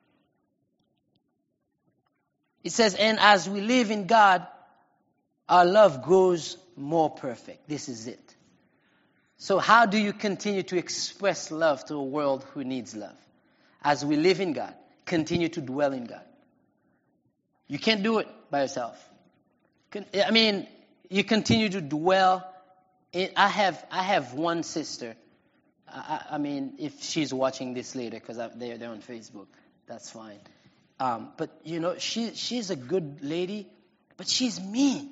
It says, and as we live in God, our love grows more perfect. This is it. So how do you continue to express love to a world who needs love? As we live in God, continue to dwell in God. You can't do it by yourself. I mean, you continue to dwell in, I have I have one sister. I, I mean, if she's watching this later, because they're, they're on Facebook, that's fine. Um, but, you know, she she's a good lady, but she's mean.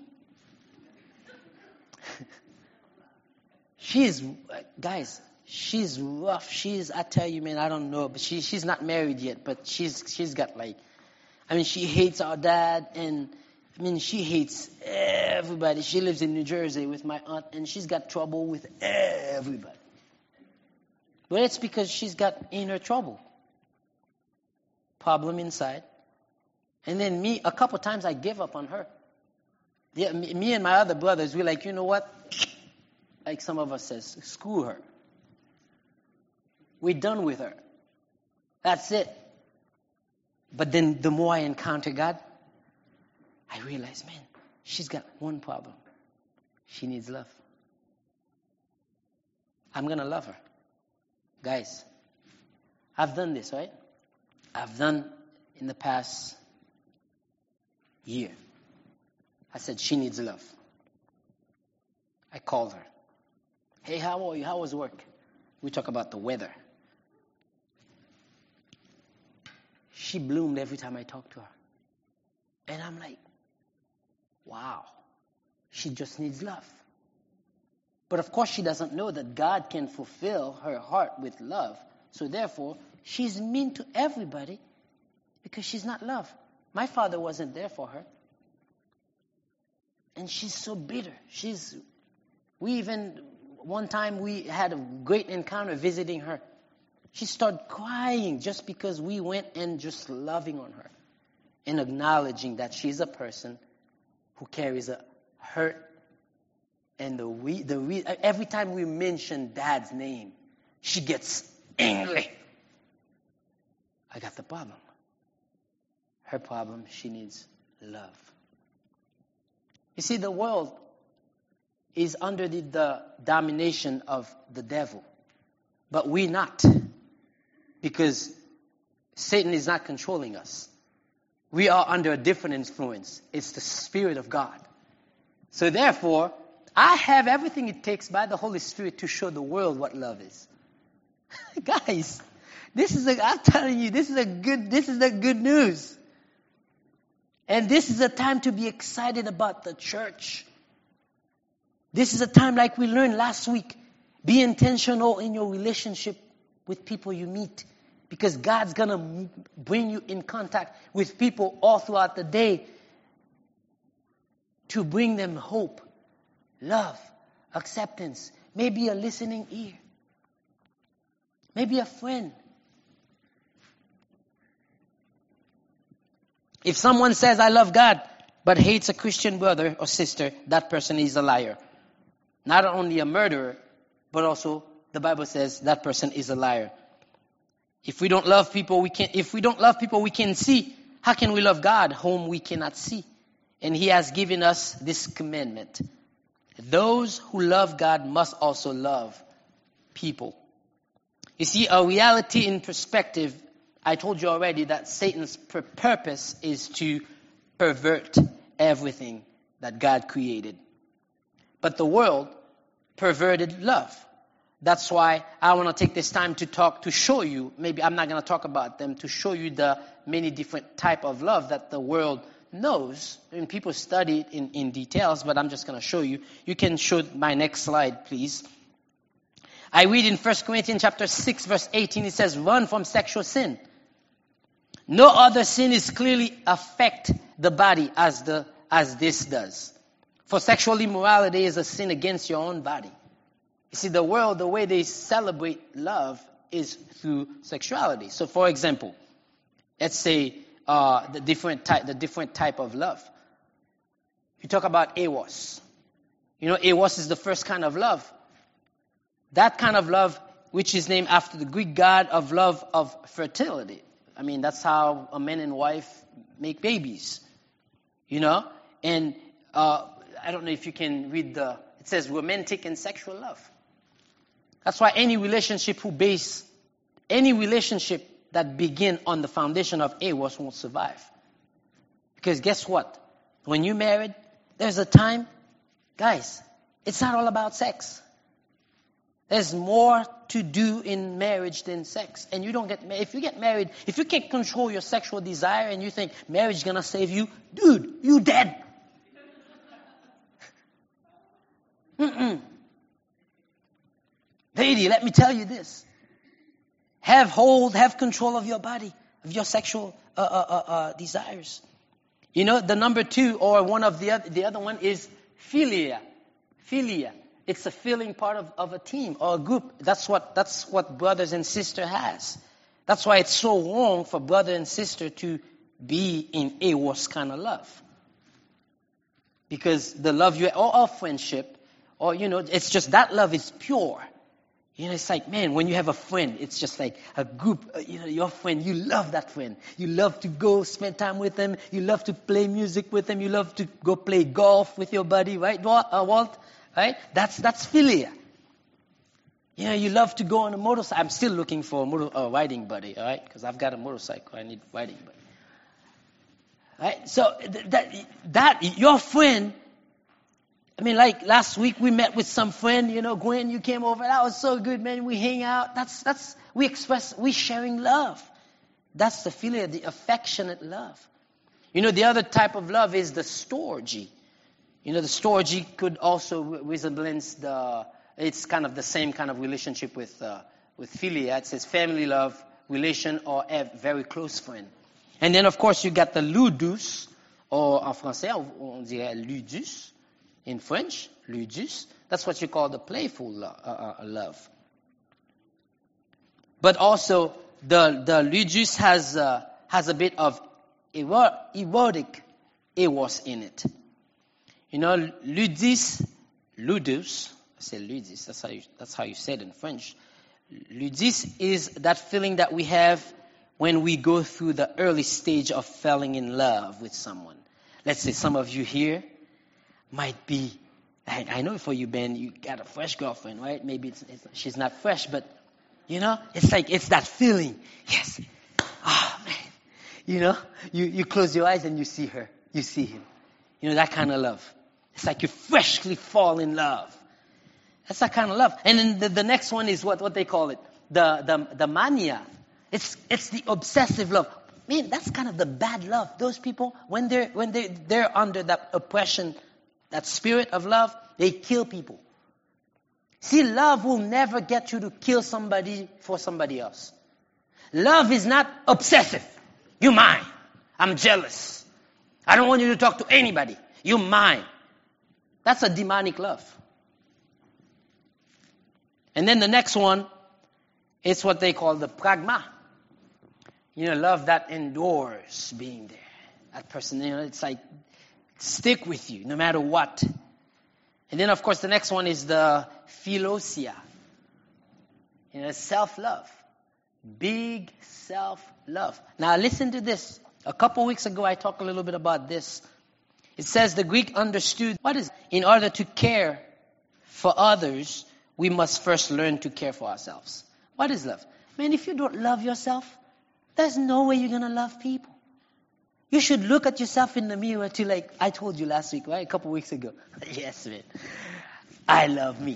She's, guys, she's rough. She's, I tell you, man, I don't know, but she she's not married yet, but she's she's got like, I mean, she hates our dad, and I mean, she hates everybody. She lives in New Jersey with my aunt, and she's got trouble with everybody. But it's because she's got inner trouble, problem inside. And then me, a couple times I give up on her. Yeah, me, me and my other brothers, we're like, you know what? Like some of us says, screw her. We're done with her. That's it. But then the more I encounter God, I realize, man, she's got one problem. She needs love. I'm going to love her. Guys, I've done this, right? I've done in the past year. I said, she needs love. I called her. Hey, how are you? How was work? We talk about the weather. She bloomed every time I talked to her. And I'm like, wow, she just needs love. But of course she doesn't know that God can fulfill her heart with love. So therefore, she's mean to everybody because she's not loved. My father wasn't there for her. And she's so bitter. She's, we even, one time we had a great encounter visiting her. She started crying just because we went and just loving on her and acknowledging that she's a person who carries a hurt. And the we, the we, every time we mention Dad's name, she gets angry. I got the problem. Her problem, she needs love. You see, the world is under the, the domination of the devil. But we're not. Because Satan is not controlling us. We are under a different influence. It's the Spirit of God. So therefore, I have everything it takes by the Holy Spirit to show the world what love is. Guys, this is a, I'm telling you, this is a good, this is the good news. And this is a time to be excited about the church. This is a time like we learned last week. Be intentional in your relationship with people you meet. Because God's going to bring you in contact with people all throughout the day to bring them hope, love, acceptance, maybe a listening ear, maybe a friend. If someone says, I love God, but hates a Christian brother or sister, that person is a liar. Not only a murderer, but also the Bible says that person is a liar. If we don't love people, we can if we don't love people we can see, how can we love God whom we cannot see? And he has given us this commandment. Those who love God must also love people. You see, a reality in perspective, I told you already that Satan's purpose is to pervert everything that God created. But the world perverted love. That's why I want to take this time to talk, to show you, maybe I'm not going to talk about them, to show you the many different type of love that the world knows. And people study it in, in details, but I'm just going to show you. You can show my next slide, please. I read in First Corinthians chapter six, verse eighteen, it says, run from sexual sin. No other sin is clearly affect the body as the as this does. For sexual immorality is a sin against your own body. You see, the world, the way they celebrate love is through sexuality. So, for example, let's say uh, the different type, the different type of love. You talk about eros. You know, eros is the first kind of love. That kind of love, which is named after the Greek god of love of fertility. I mean, that's how a man and wife make babies. You know, and uh, I don't know if you can read the. It says romantic and sexual love. That's why any relationship who base, any relationship that begin on the foundation of eros won't survive. Because guess what? When you're married, there's a time, guys, it's not all about sex. There's more to do in marriage than sex. And you don't get married. If you get married, if you can't control your sexual desire and you think marriage is going to save you, dude, you dead. Mm-mm. Lady, let me tell you this. Have hold, have control of your body, of your sexual uh, uh, uh, uh, desires. You know, the number two or one of the other, the other one is philia. Philia. It's a feeling part of, of a team or a group. That's what that's what brothers and sister has. That's why it's so wrong for brother and sister to be in eros kind of love. Because the love you or, or friendship, or you know, it's just that love is pure. You know, it's like, man, when you have a friend, it's just like a group, uh, you know, your friend, you love that friend. You love to go spend time with them. You love to play music with them. You love to go play golf with your buddy, right, Walt? Right? That's that's philia. You know, you love to go on a motorcycle. I'm still looking for a motor, uh, riding buddy, all right? Because I've got a motorcycle. I need a riding buddy. Right? So th- that, that, your friend, I mean, like last week we met with some friend, you know, Gwen, you came over. That was so good, man. We hang out. That's, that's, we express, we sharing love. That's the philia, the affectionate love. You know, the other type of love is the storge. You know, the storge could also resemblance the, it's kind of the same kind of relationship with uh, with philia. It says family love, relation, or a very close friend. And then, of course, you got the ludus, or en français, on dirait ludus. In French, ludus. That's what you call the playful lo- uh, uh, love. But also, the the ludus has uh, has a bit of ero- erotic eros in it. You know, ludus, ludus, I say ludus, that's how you, that's how you say it in French. Ludus is that feeling that we have when we go through the early stage of falling in love with someone. Let's say some of you here might be, I, I know for you, Ben, you got a fresh girlfriend, right? Maybe it's, it's, she's not fresh, but, you know, it's like, it's that feeling. Yes. Oh, man. You know, you, you close your eyes and you see her. You see him. You know, that kind of love. It's like you freshly fall in love. That's that kind of love. And then the, the next one is what, what they call it. The, the, the mania. It's, it's the obsessive love. Man, that's kind of the bad love. Those people, when they're, when they, they're under that oppression, that spirit of love, they kill people. See, love will never get you to kill somebody for somebody else. Love is not obsessive. You're mine. I'm jealous. I don't want you to talk to anybody. You're mine. That's a demonic love. And then the next one is what they call the pragma. You know, love that endures being there. That person, you know, it's like stick with you no matter what. And then, of course, the next one is the philosia. You know, self-love. Big self-love. Now, listen to this. A couple weeks ago, I talked a little bit about this. It says the Greek understood what is, in order to care for others, we must first learn to care for ourselves. What is love? Man, if you don't love yourself, there's no way you're going to love people. You should look at yourself in the mirror to, like I told you last week, right? A couple weeks ago. Yes, man. I love me.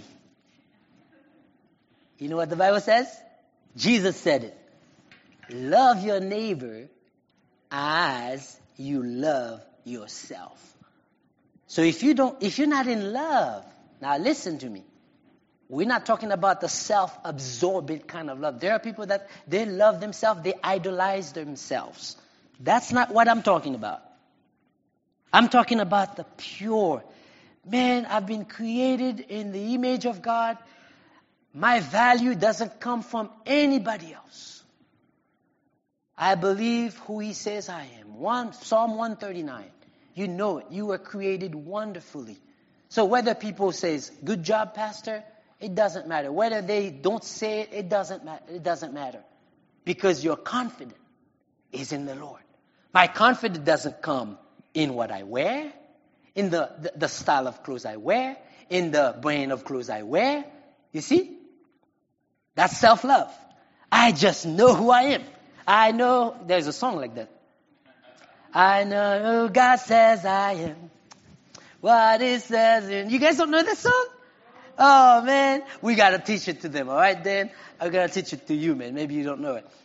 You know what the Bible says? Jesus said it. Love your neighbor as you love yourself. So if you don't, if you're not in love, now listen to me. We're not talking about the self-absorbent kind of love. There are people that they love themselves, they idolize themselves. That's not what I'm talking about. I'm talking about the pure. Man, I've been created in the image of God. My value doesn't come from anybody else. I believe who he says I am. One, Psalm one thirty-nine. You know it. You were created wonderfully. So whether people says, good job, pastor, it doesn't matter. Whether they don't say it, it doesn't matter. It doesn't matter. Because your confidence is in the Lord. My confidence doesn't come in what I wear, in the, the, the style of clothes I wear, in the brand of clothes I wear. You see? That's self-love. I just know who I am. I know, there's a song like that. I know who God says I am. What it says in, you guys don't know that song? Oh man, we gotta teach it to them, alright Dan? I gotta teach it to you, man. Maybe you don't know it.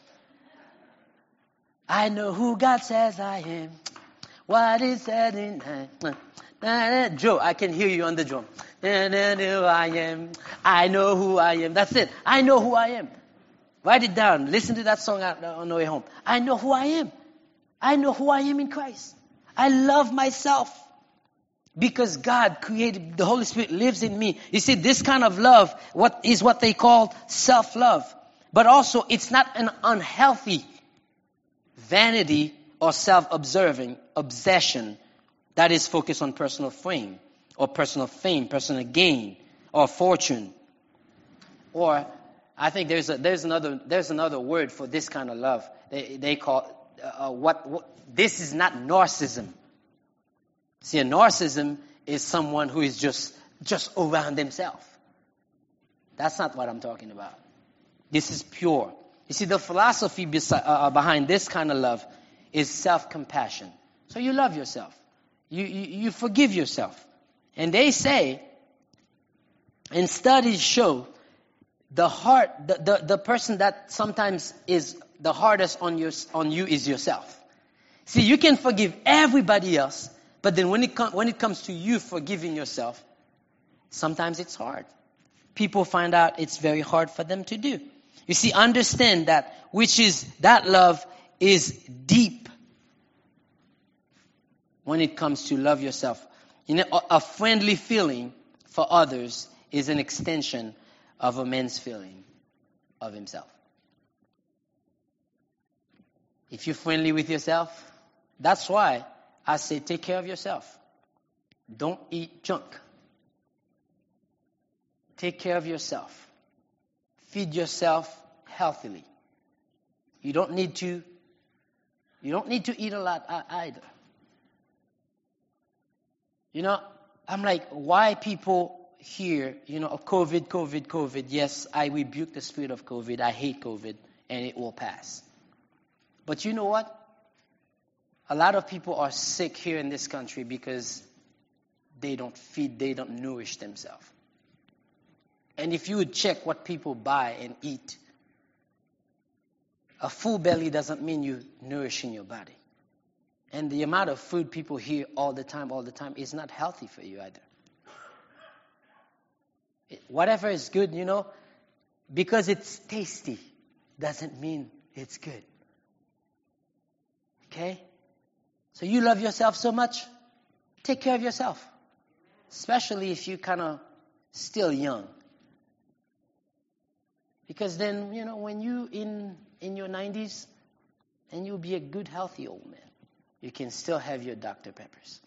I know who God says I am. What it says in, Joe, I can hear you on the drum. I know who I am. I know who I am. That's it. I know who I am. Write it down. Listen to that song on the way home. I know who I am. I know who I am in Christ. I love myself. Because God created, the Holy Spirit lives in me. You see, this kind of love what is what they call self-love. But also, it's not an unhealthy vanity or self-observing obsession that is focused on personal fame or personal fame, personal gain or fortune. Or I think there's a, there's another there's another word for this kind of love. They they call uh, what, what this is not narcissism. See, a narcissism is someone who is just just around themselves. That's not what I'm talking about. This is pure. You see, the philosophy besi- uh, behind this kind of love is self-compassion. So you love yourself. You, you you forgive yourself. And they say, and studies show, the heart, the, the, the person that sometimes is the hardest on your on you is yourself. See, you can forgive everybody else, but then when it com- when it comes to you forgiving yourself, sometimes it's hard. People find out it's very hard for them to do. You see, understand that which is that love is deep when it comes to love yourself. You know, a, a friendly feeling for others is an extension of a man's feeling of himself. If you're friendly with yourself, that's why I say take care of yourself. Don't eat junk. Take care of yourself. Feed yourself healthily. You don't need to you don't need to eat a lot either. You know, I'm like, why people here, you know, COVID, COVID, COVID. Yes, I rebuke the spirit of COVID. I hate COVID, and it will pass. But you know what? A lot of people are sick here in this country because they don't feed, they don't nourish themselves. And if you would check what people buy and eat, a full belly doesn't mean you nourishing your body. And the amount of food people hear all the time, all the time, is not healthy for you either. It, whatever is good, you know, because it's tasty, doesn't mean it's good. Okay? So you love yourself so much, take care of yourself. Especially if you're kind of still young. Because then, you know, when you in in your nineties, and you'll be a good, healthy old man, you can still have your Doctor Peppers.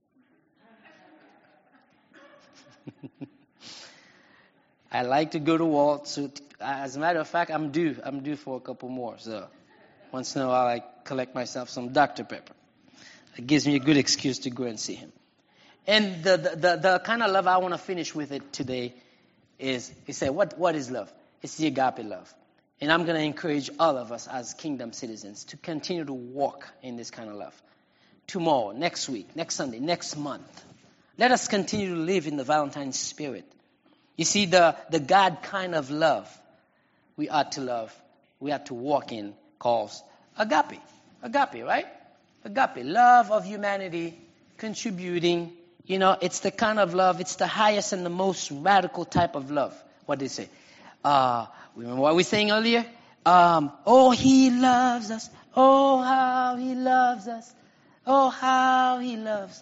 I like to go to Walt. So as a matter of fact, I'm due. I'm due for a couple more. So once in a while, I collect myself some Doctor Pepper. It gives me a good excuse to go and see him. And the the, the, the kind of love I want to finish with it today is, you say, what what is love? It's the agape love. And I'm going to encourage all of us as kingdom citizens to continue to walk in this kind of love. Tomorrow, next week, next Sunday, next month. Let us continue to live in the Valentine spirit. You see, the, the God kind of love we ought to love, we ought to walk in, calls agape. Agape, right? Agape, love of humanity, contributing. You know, it's the kind of love, it's the highest and the most radical type of love. What did they say? Uh, remember what we were saying earlier? Um, oh, he loves us. Oh, how he loves us. Oh, how he loves.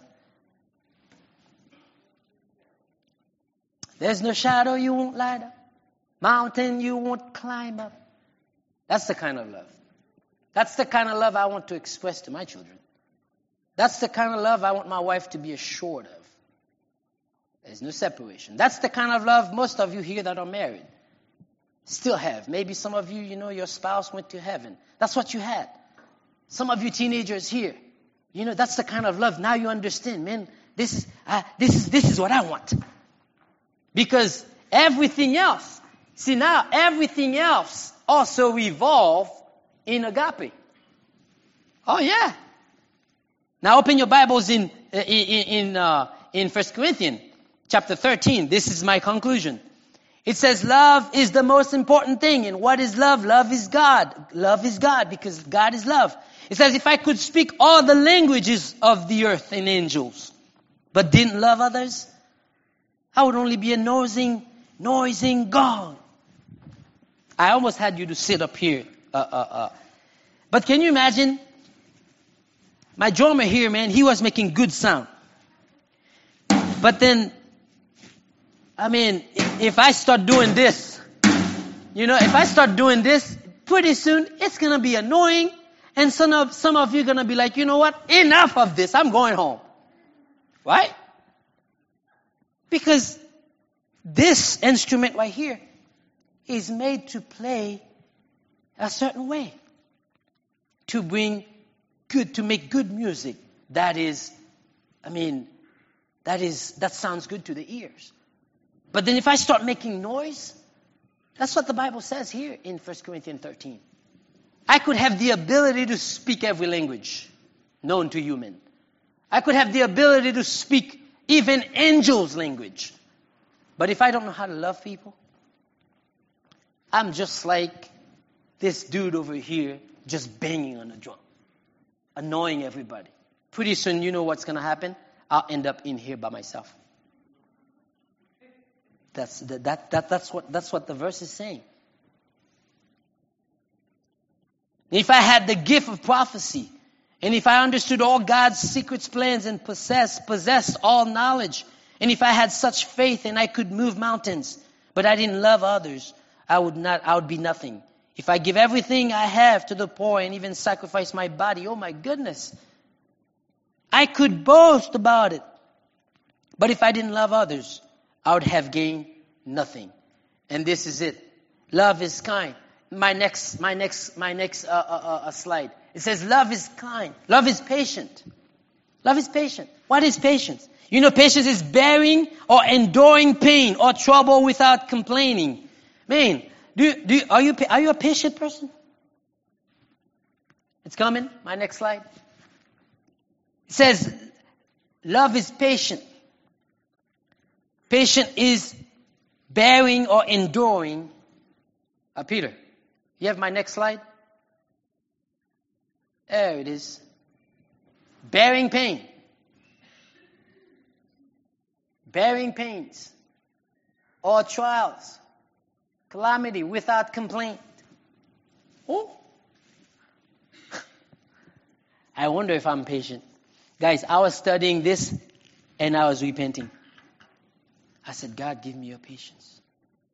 There's no shadow you won't light up. Mountain you won't climb up. That's the kind of love. That's the kind of love I want to express to my children. That's the kind of love I want my wife to be assured of. There's no separation. That's the kind of love most of you here that are married still have. Maybe some of you, you know, your spouse went to heaven. That's what you had. Some of you teenagers here, you know, that's the kind of love. Now you understand, man. This is uh, this is this is what I want. Because everything else, see now, everything else also evolve in agape. Oh yeah. Now open your Bibles in in in uh, in First Corinthians chapter thirteen. This is my conclusion. It says love is the most important thing. And what is love? Love is God. Love is God because God is love. It says if I could speak all the languages of the earth and angels, but didn't love others, I would only be a noising, noising gong. I almost had you to sit up here. Uh, uh, uh. But can you imagine? My drummer here, man, he was making good sound. But then, I mean, if I start doing this, you know, if I start doing this, pretty soon it's going to be annoying. And some of, some of you are going to be like, you know what? Enough of this. I'm going home. Right? Because this instrument right here is made to play a certain way. To bring good, to make good music. That is, I mean, that is, that sounds good to the ears. But then if I start making noise, that's what the Bible says here in First Corinthians thirteen. I could have the ability to speak every language known to human. I could have the ability to speak even angels' language. But if I don't know how to love people, I'm just like this dude over here just banging on the drum, annoying everybody. Pretty soon, you know what's going to happen? I'll end up in here by myself. That's that, that that that's what that's what the verse is saying. If I had the gift of prophecy, and if I understood all God's secrets, plans, and possess possessed all knowledge, and if I had such faith and I could move mountains, but I didn't love others, I would not. I would be nothing. If I give everything I have to the poor and even sacrifice my body, oh my goodness, I could boast about it. But if I didn't love others, I would have gained nothing. And this is it. Love is kind. My next, my next, my next uh, uh, uh, slide. It says love is kind. Love is patient. Love is patient. What is patience? You know, patience is bearing or enduring pain or trouble without complaining. Man, do do you, are you are you a patient person? It's coming. My next slide. It says love is patient. Patient is bearing or enduring. Uh, Peter, you have my next slide? There it is. Bearing pain. Bearing pains. Or trials. Calamity without complaint. Oh. I wonder if I'm patient. Guys, I was studying this and I was repenting. I said, God, give me your patience.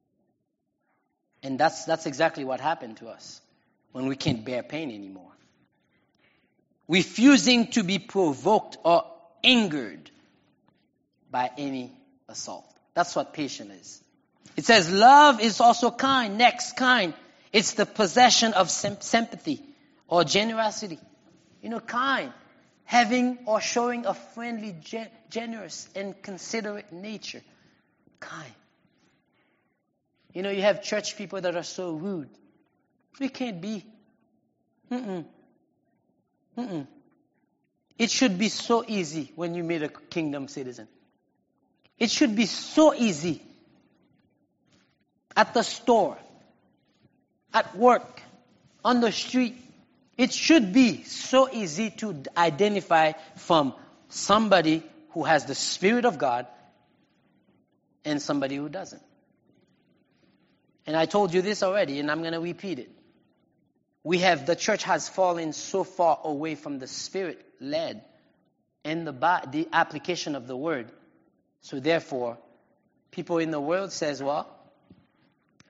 And that's that's exactly what happened to us when we can't bear pain anymore. Refusing to be provoked or angered by any assault. That's what patience is. It says love is also kind. Next, kind. It's the possession of sim- sympathy or generosity. You know, kind. Having or showing a friendly, gen- generous, and considerate nature. Kind. You know, you have church people that are so rude. We can't be. Mm-mm. Mm-mm. It should be so easy when you meet a kingdom citizen. It should be so easy. At the store, at work, on the street. It should be so easy to identify from somebody who has the Spirit of God and somebody who doesn't. And I told you this already, and I'm going to repeat it. We have, the church has fallen so far away from the Spirit-led and the, the application of the Word. So therefore, people in the world says, well,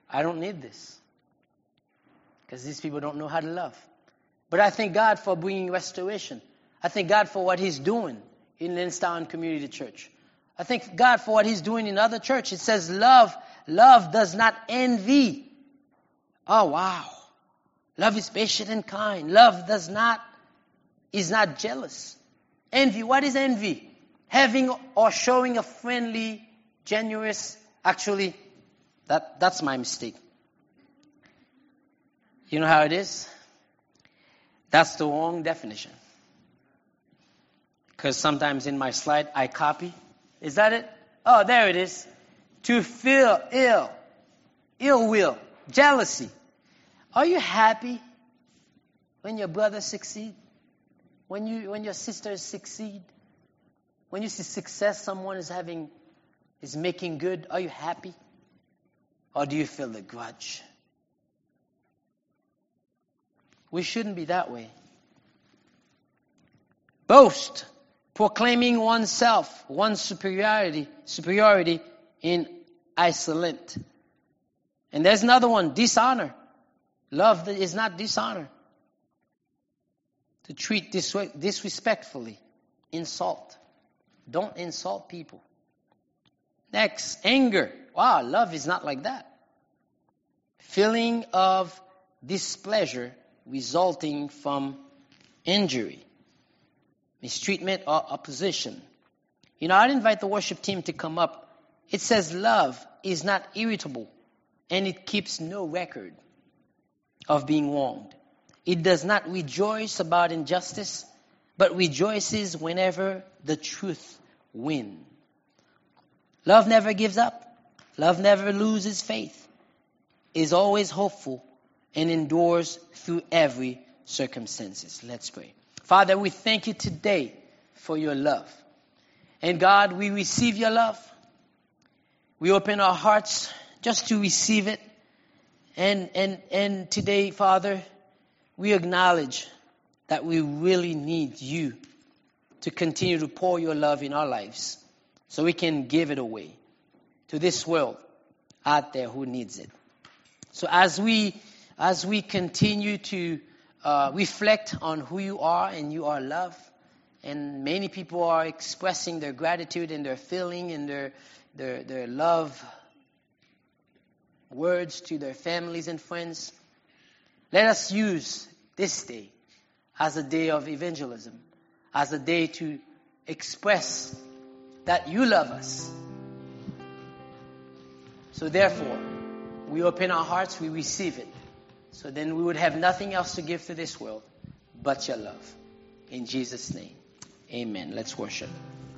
I don't need this. Because these people don't know how to love. But I thank God for bringing restoration. I thank God for what He's doing in Linstown Community Church. I thank God for what He's doing in other churches. It says love, love does not envy. Oh, wow. Love is patient and kind. Love does not, is not jealous. Envy, what is envy? Having or showing a friendly, generous, actually, that, that's my mistake. You know how it is? That's the wrong definition. Because sometimes in my slide, I copy. Is that it? Oh, there it is. To feel ill, ill will, jealousy. Are you happy when your brothers succeed? When you, when your sisters succeed? When you see success, someone is having, is making good, are you happy? Or do you feel the grudge? We shouldn't be that way. Boast, proclaiming oneself, one's superiority, superiority in isolate. And there's another one, dishonor. Love is not dishonor. To treat disrespectfully, insult. Don't insult people. Next, anger. Wow, love is not like that. Feeling of displeasure resulting from injury, mistreatment, or opposition. You know, I'd invite the worship team to come up. It says love is not irritable, and it keeps no record of being wronged. It does not rejoice about injustice, but rejoices whenever the truth wins. Love never gives up. Love never loses faith, is always hopeful, and endures through every circumstances. Let's pray. Father, we thank you today for your love. And God, we receive your love. We open our hearts just to receive it. And, and, and today, Father, we acknowledge that we really need you to continue to pour your love in our lives so we can give it away to this world out there who needs it. So as we as we continue to uh, reflect on who you are, and you are love, and many people are expressing their gratitude and their feeling and their their their love words to their families and friends, let us use this day as a day of evangelism, as a day to express that you love us. So therefore, we open our hearts, we receive it. So then we would have nothing else to give to this world but your love. In Jesus' name, amen. Let's worship.